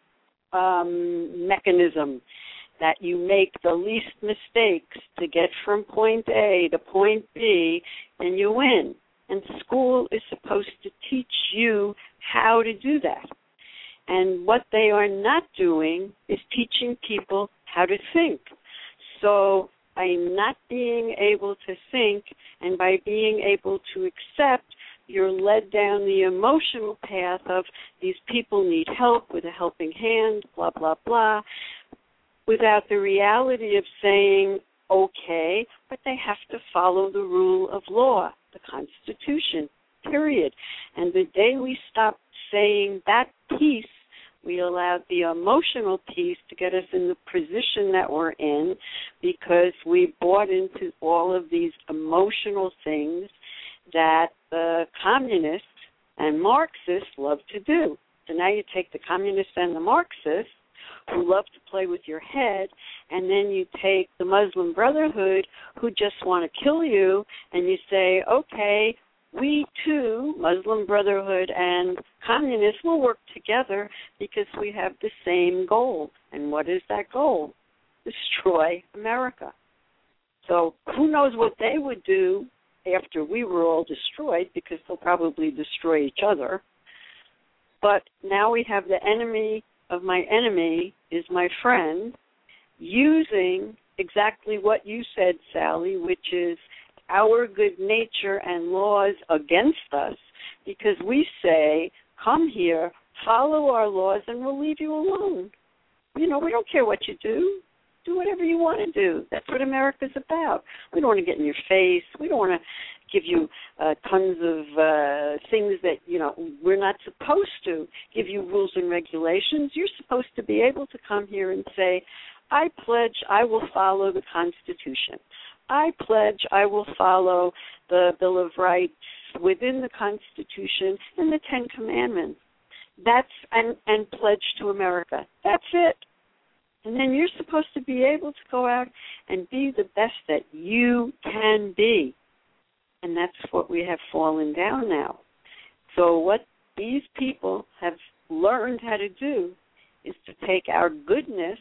um, mechanism, that you make the least mistakes to get from point A to point B, and you win. And school is supposed to teach you how to do that. And what they are not doing is teaching people how to think. So by not being able to think and by being able to accept, you're led down the emotional path of these people need help with a helping hand, blah, blah, blah, without the reality of saying, okay, but they have to follow the rule of law, the Constitution, period. And the day we stop saying that piece, we allowed the emotional piece to get us in the position that we're in because we bought into all of these emotional things that the communists and Marxists love to do. So now you take the communists and the Marxists, who love to play with your head, and then you take the Muslim Brotherhood, who just want to kill you, and you say, okay, we too, Muslim Brotherhood and communists, will work together because we have the same goal. And what is that goal? Destroy America. So who knows what they would do after we were all destroyed, because they'll probably destroy each other. But now we have the enemy of my enemy is my friend, using exactly what you said, Sally, which is our good nature and laws against us, because we say, come here, follow our laws, and we'll leave you alone. You know, we don't care what you do. Do whatever you want to do. That's what America's about. We don't want to get in your face. We don't want to give you uh, tons of uh, things that, you know, we're not supposed to give you rules and regulations. You're supposed to be able to come here and say, I pledge I will follow the Constitution. I pledge I will follow the Bill of Rights within the Constitution and the Ten Commandments. That's and, and pledge to America. That's it. And then you're supposed to be able to go out and be the best that you can be. And that's what we have fallen down now. So what these people have learned how to do is to take our goodness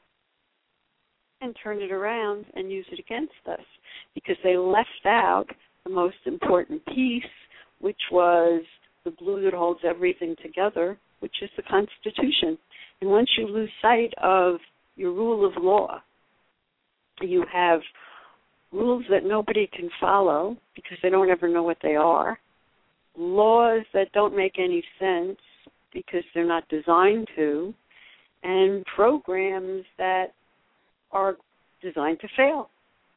and turn it around and use it against us, because they left out the most important piece, which was the glue that holds everything together, which is the Constitution. And once you lose sight of your rule of law, you have rules that nobody can follow because they don't ever know what they are, laws that don't make any sense because they're not designed to, and programs that are designed to fail.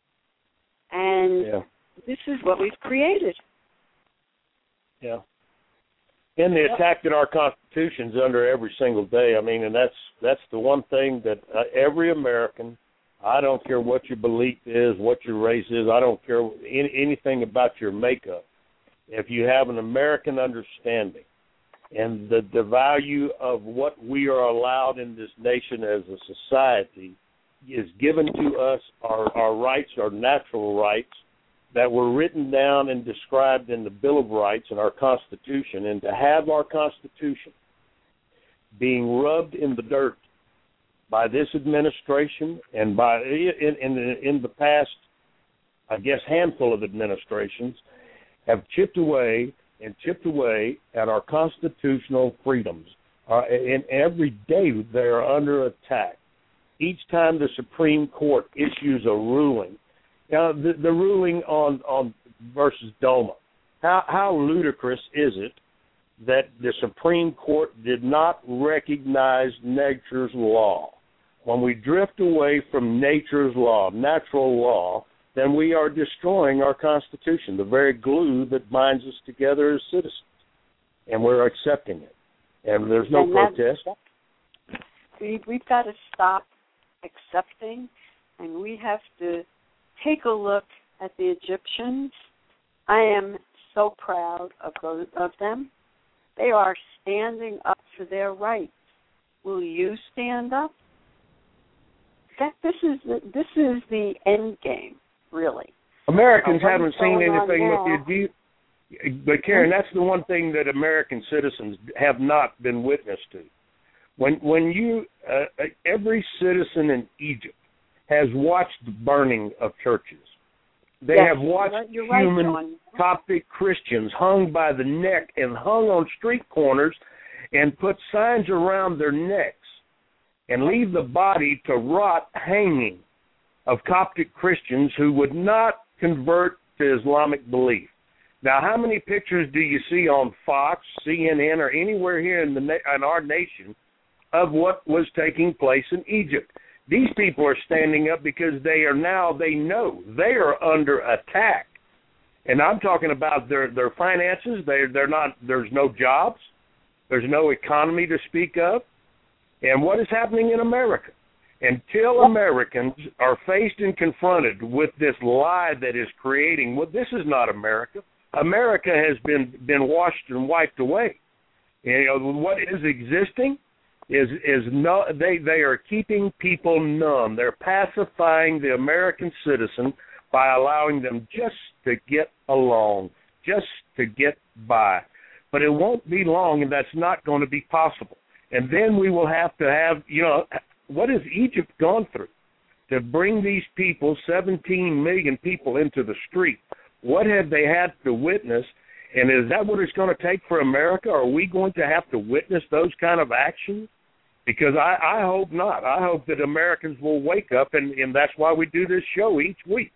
And yeah. this is what we've created. Yeah. And the attack at our constitution's under every single day. I mean, and that's that's the one thing that uh, every American, I don't care what your belief is, what your race is, I don't care any, anything about your makeup. If you have an American understanding and the, the value of what we are allowed in this nation as a society is given to us, our, our rights, our natural rights, that were written down and described in the Bill of Rights and our Constitution, and to have our Constitution being rubbed in the dirt by this administration and by in, in, in the past, I guess, handful of administrations, have chipped away and chipped away at our constitutional freedoms. Uh, and every day they are under attack. Each time the Supreme Court issues a ruling, Now, the, the ruling on, on versus DOMA, how, how ludicrous is it that the Supreme Court did not recognize nature's law when we drift away from nature's law, natural law, then we are destroying our Constitution, the very glue that binds us together as citizens. And we're accepting it. And there's no and protest. We, we've got to stop accepting, and we have to take a look at the Egyptians. I am so proud of those, of them. They are standing up for their rights. Will you stand up? That this is the, this is the end game, really. Americans uh, haven't seen anything with the but Karen, that's the one thing that American citizens have not been witness to. When when you uh, every citizen in Egypt has watched the burning of churches. They yes, have watched you're right, human John. Coptic Christians hung by the neck and hung on street corners and put signs around their necks and leave the body to rot hanging of Coptic Christians who would not convert to Islamic belief. Now, how many pictures do you see on Fox, C N N, or anywhere here in the in our nation of what was taking place in Egypt? These people are standing up because they are now, they know they are under attack. And I'm talking about their, their finances. They're, they're not, there's no jobs. There's no economy to speak of. And what is happening in America? Until Americans are faced and confronted with this lie that is creating, well, this is not America. America has been, been washed and wiped away. You know, what is existing is is no, they, they are keeping people numb. They're pacifying the American citizen by allowing them just to get along, just to get by. But it won't be long, and that's not going to be possible. And then we will have to have, you know, what has Egypt gone through to bring these people, seventeen million people, into the street? What have they had to witness? And is that what it's going to take for America? Are we going to have to witness those kind of actions? Because I, I hope not. I hope that Americans will wake up, and, and that's why we do this show each week,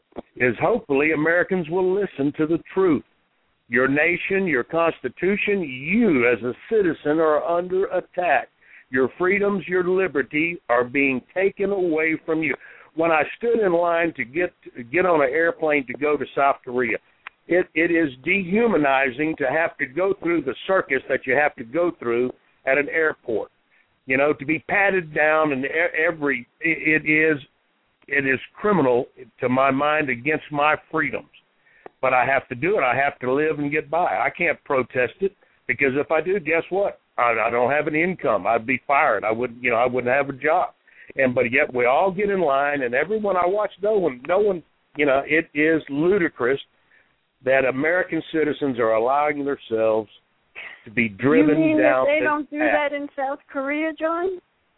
is hopefully Americans will listen to the truth. Your nation, your Constitution, you as a citizen are under attack. Your freedoms, your liberty are being taken away from you. When I stood in line to get get on an airplane to go to South Korea, it, it is dehumanizing to have to go through the circus that you have to go through at an airport. You know, to be patted down and every it is it is criminal to my mind against my freedoms. But I have to do it. I have to live and get by. I can't protest it because if I do, guess what? I, I don't have any income. I'd be fired. I wouldn't, you know, I wouldn't have a job. And but yet we all get in line, and everyone I watch, no one, no one, you know, it is ludicrous that American citizens are allowing themselves to be driven you mean down. That they don't do path. that in South Korea, John?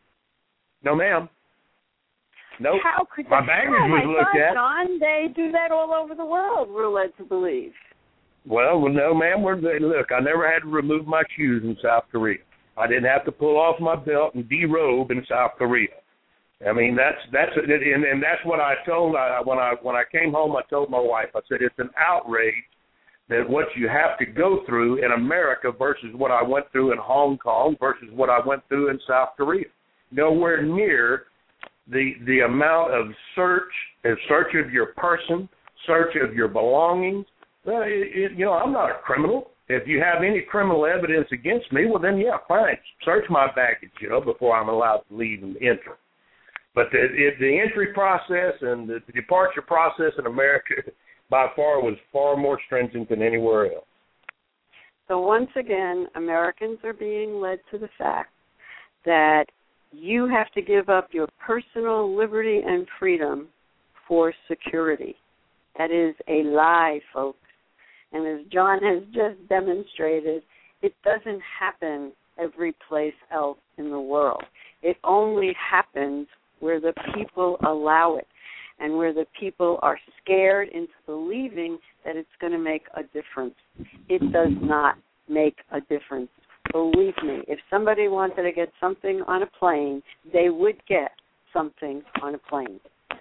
No, ma'am. No. Nope. How could my they? baggage Oh, was my looked God, at. John, they do that all over the world. We're led to believe. Well, well, no, ma'am. We're, look, I never had to remove my shoes in South Korea. I didn't have to pull off my belt and derobe in South Korea. I mean, that's that's and, and that's what I told I, when I when I came home. I told my wife. I said it's an outrage that what you have to go through in America versus what I went through in Hong Kong versus what I went through in South Korea. Nowhere near the the amount of search, of search of your person, search of your belongings. Well, it, it, you know, I'm not a criminal. If you have any criminal evidence against me, well, then, yeah, fine. Search my baggage, you know, before I'm allowed to leave and enter. But the, it, the entry process and the departure process in America, by far, was far more stringent than anywhere else. So once again, Americans are being led to the fact that you have to give up your personal liberty and freedom for security. That is a lie, folks. And as John has just demonstrated, it doesn't happen every place else in the world. It only happens where the people allow it and where the people are scared into believing that it's going to make a difference. It does not make a difference. Believe me, if somebody wanted to get something on a plane, they would get something on a plane.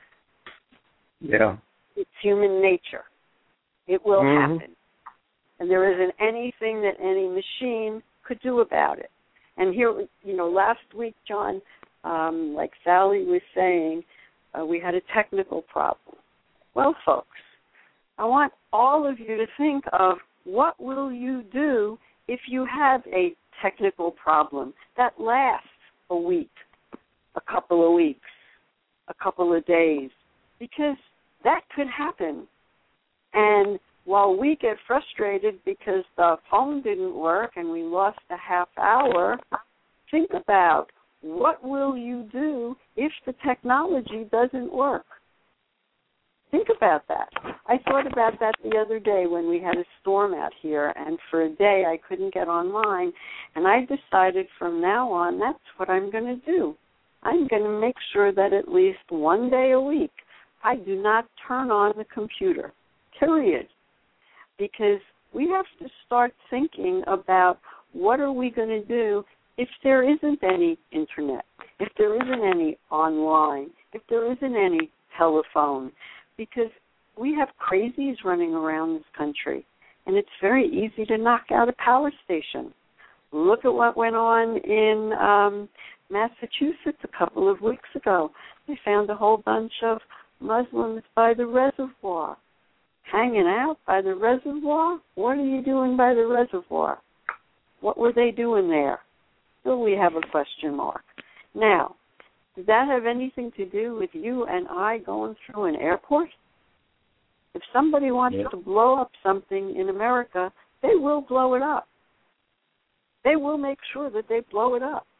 Yeah. It's human nature. It will mm-hmm. happen. And there isn't anything that any machine could do about it. And here, you know, last week, John, um, like Sally was saying, uh, we had a technical problem. Well, folks, I want all of you to think of what will you do if you have a technical problem that lasts a week, a couple of weeks, a couple of days, because that could happen. And while we get frustrated because the phone didn't work and we lost a half hour, think about what will you do if the technology doesn't work. Think about that. I thought about that the other day when we had a storm out here, and for a day I couldn't get online, and I decided from now on that's what I'm going to do. I'm going to make sure that at least one day a week I do not turn on the computer, period, because we have to start thinking about what are we going to do if there isn't any internet, if there isn't any online, if there isn't any telephone, because we have crazies running around this country, and it's very easy to knock out a power station. Look at what went on in um, Massachusetts a couple of weeks ago. They found a whole bunch of Muslims by the reservoir. Hanging out by the reservoir? What are you doing by the reservoir? What were they doing there? Still we have a question mark. Now, does that have anything to do with you and I going through an airport? If somebody wants yeah. to blow up something in America, they will blow it up. They will make sure that they blow it up.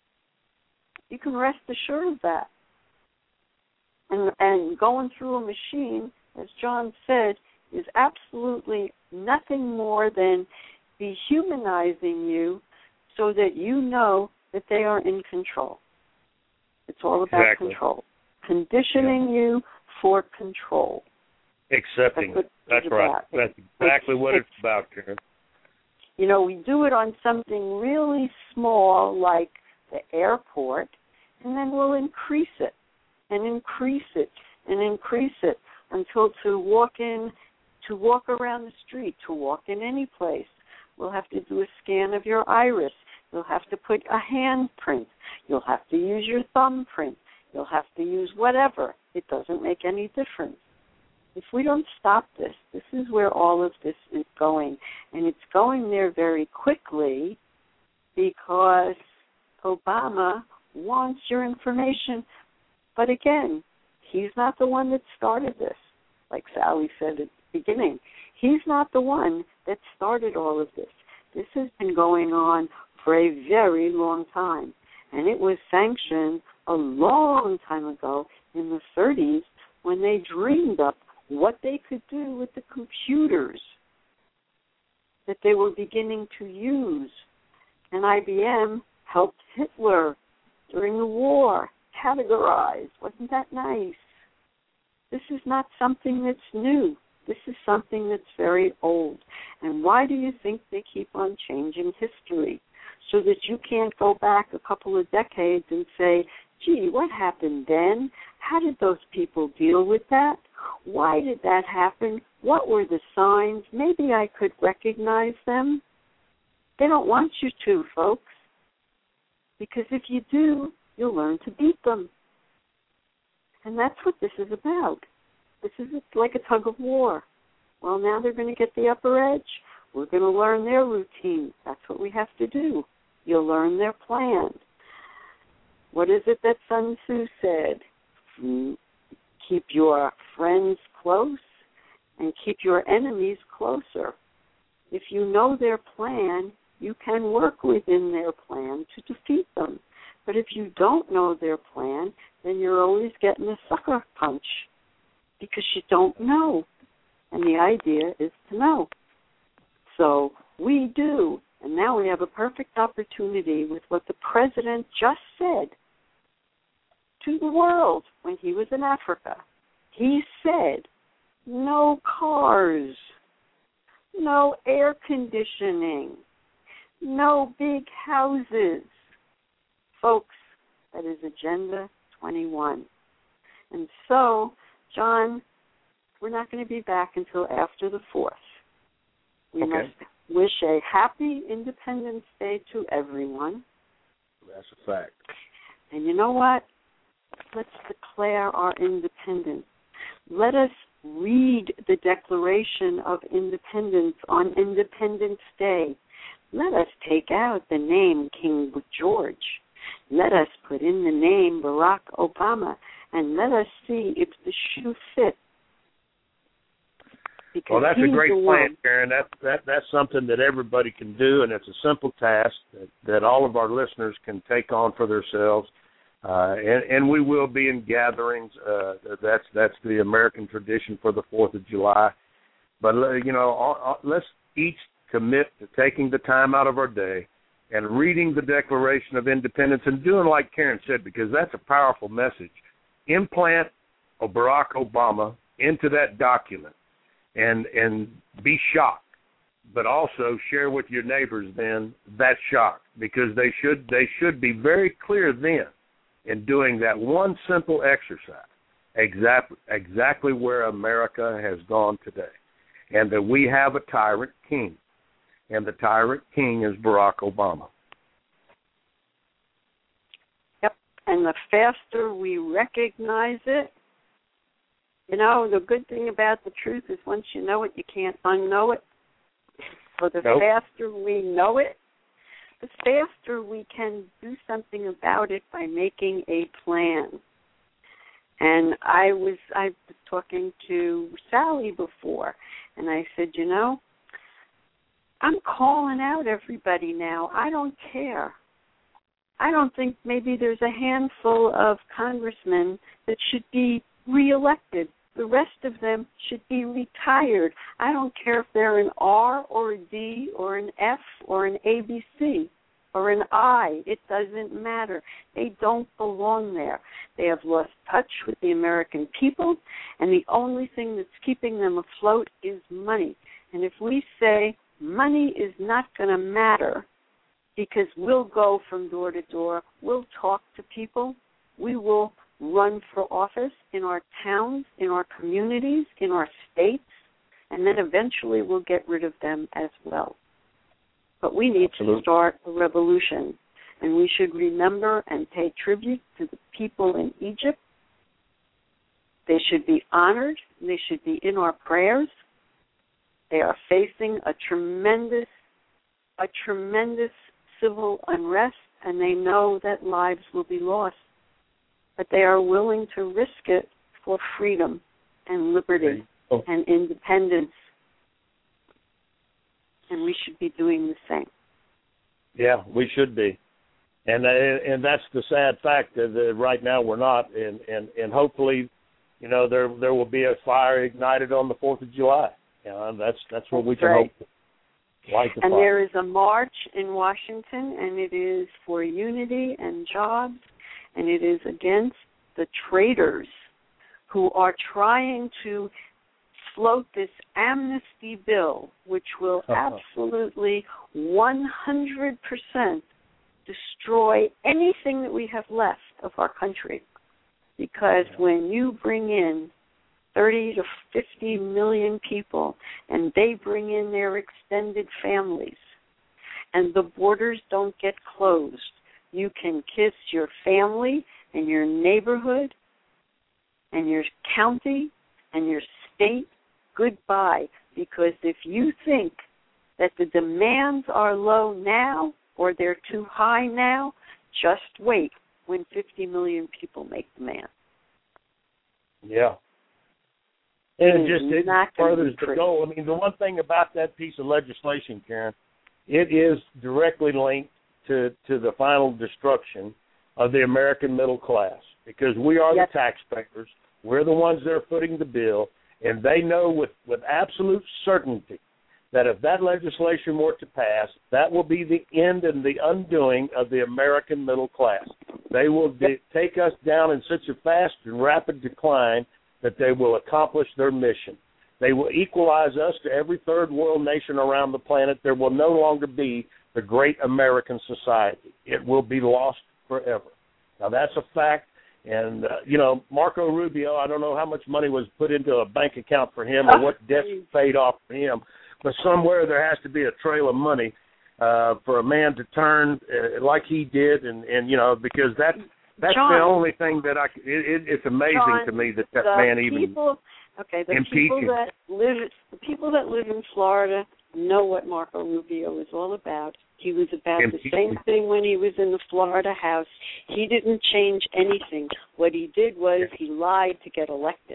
You can rest assured of that. And, and going through a machine, as John said, is absolutely nothing more than dehumanizing you so that you know that they are in control. It's all about exactly. control. Conditioning yeah. you for control. Accepting That's it. That's right. about. That's exactly it's, what it's, it's about, Karen. You know, we do it on something really small like the airport, and then we'll increase it and increase it and increase it until to walk in, to walk around the street, to walk in any place, we'll have to do a scan of your iris. You'll have to put a handprint. You'll have to use your thumbprint. You'll have to use whatever. It doesn't make any difference. If we don't stop this, this is where all of this is going. And it's going there very quickly because Obama wants your information. But again, he's not the one that started this, like Sally said at the beginning. He's not the one that started all of this. This has been going on for a very long time. And it was sanctioned a long time ago in the thirties when they dreamed up what they could do with the computers that they were beginning to use. And I B M helped Hitler during the war categorize. Wasn't that nice? This is not something that's new. This is something that's very old. And why do you think they keep on changing history? So that you can't go back a couple of decades and say, gee, what happened then? How did those people deal with that? Why did that happen? What were the signs? Maybe I could recognize them. They don't want you to, folks. Because if you do, you'll learn to beat them. And that's what this is about. This is like a tug of war. Well, now they're going to get the upper edge. We're going to learn their routine. That's what we have to do. You'll learn their plan. What is it that Sun Tzu said? Keep your friends close and keep your enemies closer. If you know their plan, you can work within their plan to defeat them. But if you don't know their plan, then you're always getting a sucker punch because you don't know. And the idea is to know. So we do. And now we have a perfect opportunity with what the president just said to the world when he was in Africa. He said, no cars, no air conditioning, no big houses. Folks, that is Agenda twenty-one. And so, John, we're not going to be back until after the fourth. We okay. must wish a happy Independence Day to everyone. That's a fact. And you know what? Let's declare our independence. Let us read the Declaration of Independence on Independence Day. Let us take out the name King George. Let us put in the name Barack Obama, and let us see if the shoe fits. Because well, that's a great plan, one. Karen. That, that, that's something that everybody can do, and it's a simple task that, that all of our listeners can take on for themselves. Uh, and, and we will be in gatherings. Uh, that's that's the American tradition for the fourth of July. But, you know, all, all, let's each commit to taking the time out of our day and reading the Declaration of Independence and doing like Karen said, because that's a powerful message. Implant a Barack Obama into that document and and be shocked, but also share with your neighbors then that shock, because they should they should be very clear then in doing that one simple exercise, exactly exactly where America has gone today, and that we have a tyrant king, and the tyrant king is Barack Obama. Yep, and the faster we recognize it, you know, the good thing about the truth is once you know it, you can't unknow it. So the nope. faster we know it, the faster we can do something about it by making a plan. And I was I was talking to Sally before, and I said, you know, I'm calling out everybody now. I don't care. I don't think maybe there's a handful of congressmen that should be reelected. The rest of them should be retired. I don't care if they're an R or a D or an F or an A B C or an I. It doesn't matter. They don't belong there. They have lost touch with the American people, and the only thing that's keeping them afloat is money. And if we say money is not going to matter because we'll go from door to door, we'll talk to people, we will run for office in our towns, in our communities, in our states, and then eventually we'll get rid of them as well. But we need Absolutely. to start a revolution, and we should remember and pay tribute to the people in Egypt. They should be honored. They should be in our prayers. They are facing a tremendous, a tremendous civil unrest, and they know that lives will be lost. But they are willing to risk it for freedom and liberty oh. and independence. And we should be doing the same. Yeah, we should be. And uh, and that's the sad fact that uh, right now we're not. And, and, and hopefully, you know, there there will be a fire ignited on the fourth of July. You know, that's, that's what that's we can right. hope to light the And fire. there is a march in Washington, and it is for unity and jobs. And it is against the traitors who are trying to float this amnesty bill, which will absolutely one hundred percent destroy anything that we have left of our country. Because when you bring in thirty to fifty million people and they bring in their extended families and the borders don't get closed, you can kiss your family and your neighborhood and your county and your state goodbye, because if you think that the demands are low now or they're too high now, just wait when fifty million people make demands. Yeah. And it It's just it not furthers gonna be the goal. I mean, the one thing about that piece of legislation, Karen, it is directly linked to, to the final destruction of the American middle class, because we are Yes. the taxpayers. We're the ones that are footing the bill, and they know with, with absolute certainty that if that legislation were to pass, that will be the end and the undoing of the American middle class. They will de- take us down in such a fast and rapid decline that they will accomplish their mission. They will equalize us to every third world nation around the planet. There will no longer be the great American society. It will be lost forever. Now, that's a fact. And, uh, you know, Marco Rubio, I don't know how much money was put into a bank account for him or what debts paid off for him, but somewhere there has to be a trail of money uh, for a man to turn uh, like he did, and, and, you know, because that That's John, the only thing that I. It, it, it's amazing John, to me that that the man even. People, okay, the impeach people him. that live, the people that live in Florida know what Marco Rubio is all about. He was about impeach the same him. thing when he was in the Florida House. He didn't change anything. What he did was he lied to get elected.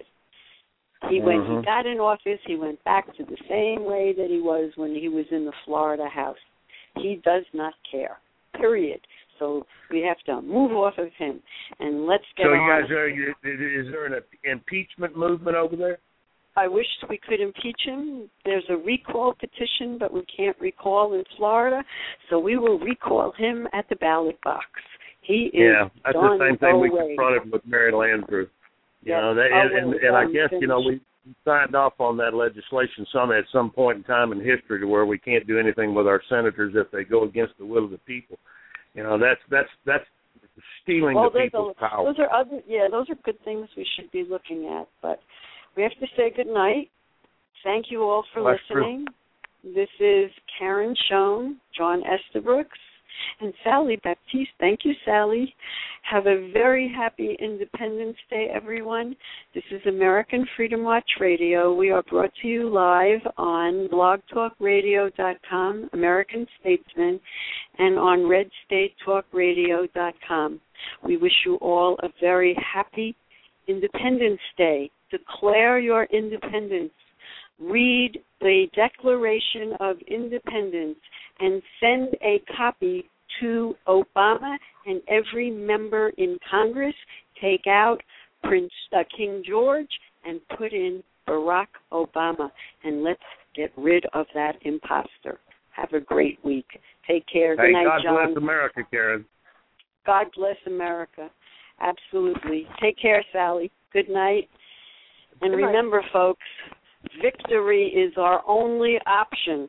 He when Mm-hmm. he got in office, he went back to the same way that he was when he was in the Florida House. He does not care. Period. So we have to move off of him and let's get so on. you guys are. You, is there an impeachment movement over there? I wish we could impeach him. There's a recall petition, but we can't recall in Florida, so we will recall him at the ballot box. He is Yeah, that's done the same thing we away. confronted with Mary Landrieu. You Yes, know, that, and, and, and I done, guess you know we signed off on that legislation some at some point in time in history to where we can't do anything with our senators if they go against the will of the people. You know, that's that's that's stealing well, the people's are, power. Those are other, yeah, those are good things we should be looking at. But we have to say good night. Thank you all for well, listening. True. This is Karen Schoen, John Estabrooks, and Sally Baptiste. Thank you, Sally. Have a very happy Independence Day, everyone. This is American Freedom Watch Radio. We are brought to you live on blog talk radio dot com, American Statesman, and on red state talk radio dot com. We wish you all a very happy Independence Day. Declare your independence. Read the Declaration of Independence and send a copy to Obama and every member in Congress. Take out Prince uh, King George and put in Barack Obama, and let's get rid of that imposter. Have a great week. Take care. Hey, Good night, God John. bless America, Karen. God bless America. Absolutely. Take care, Sally. Good night. And Good night. remember, folks, victory is our only option.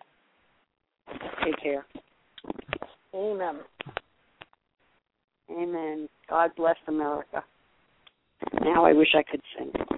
Take care. Amen. Amen. God bless America. Now I wish I could sing.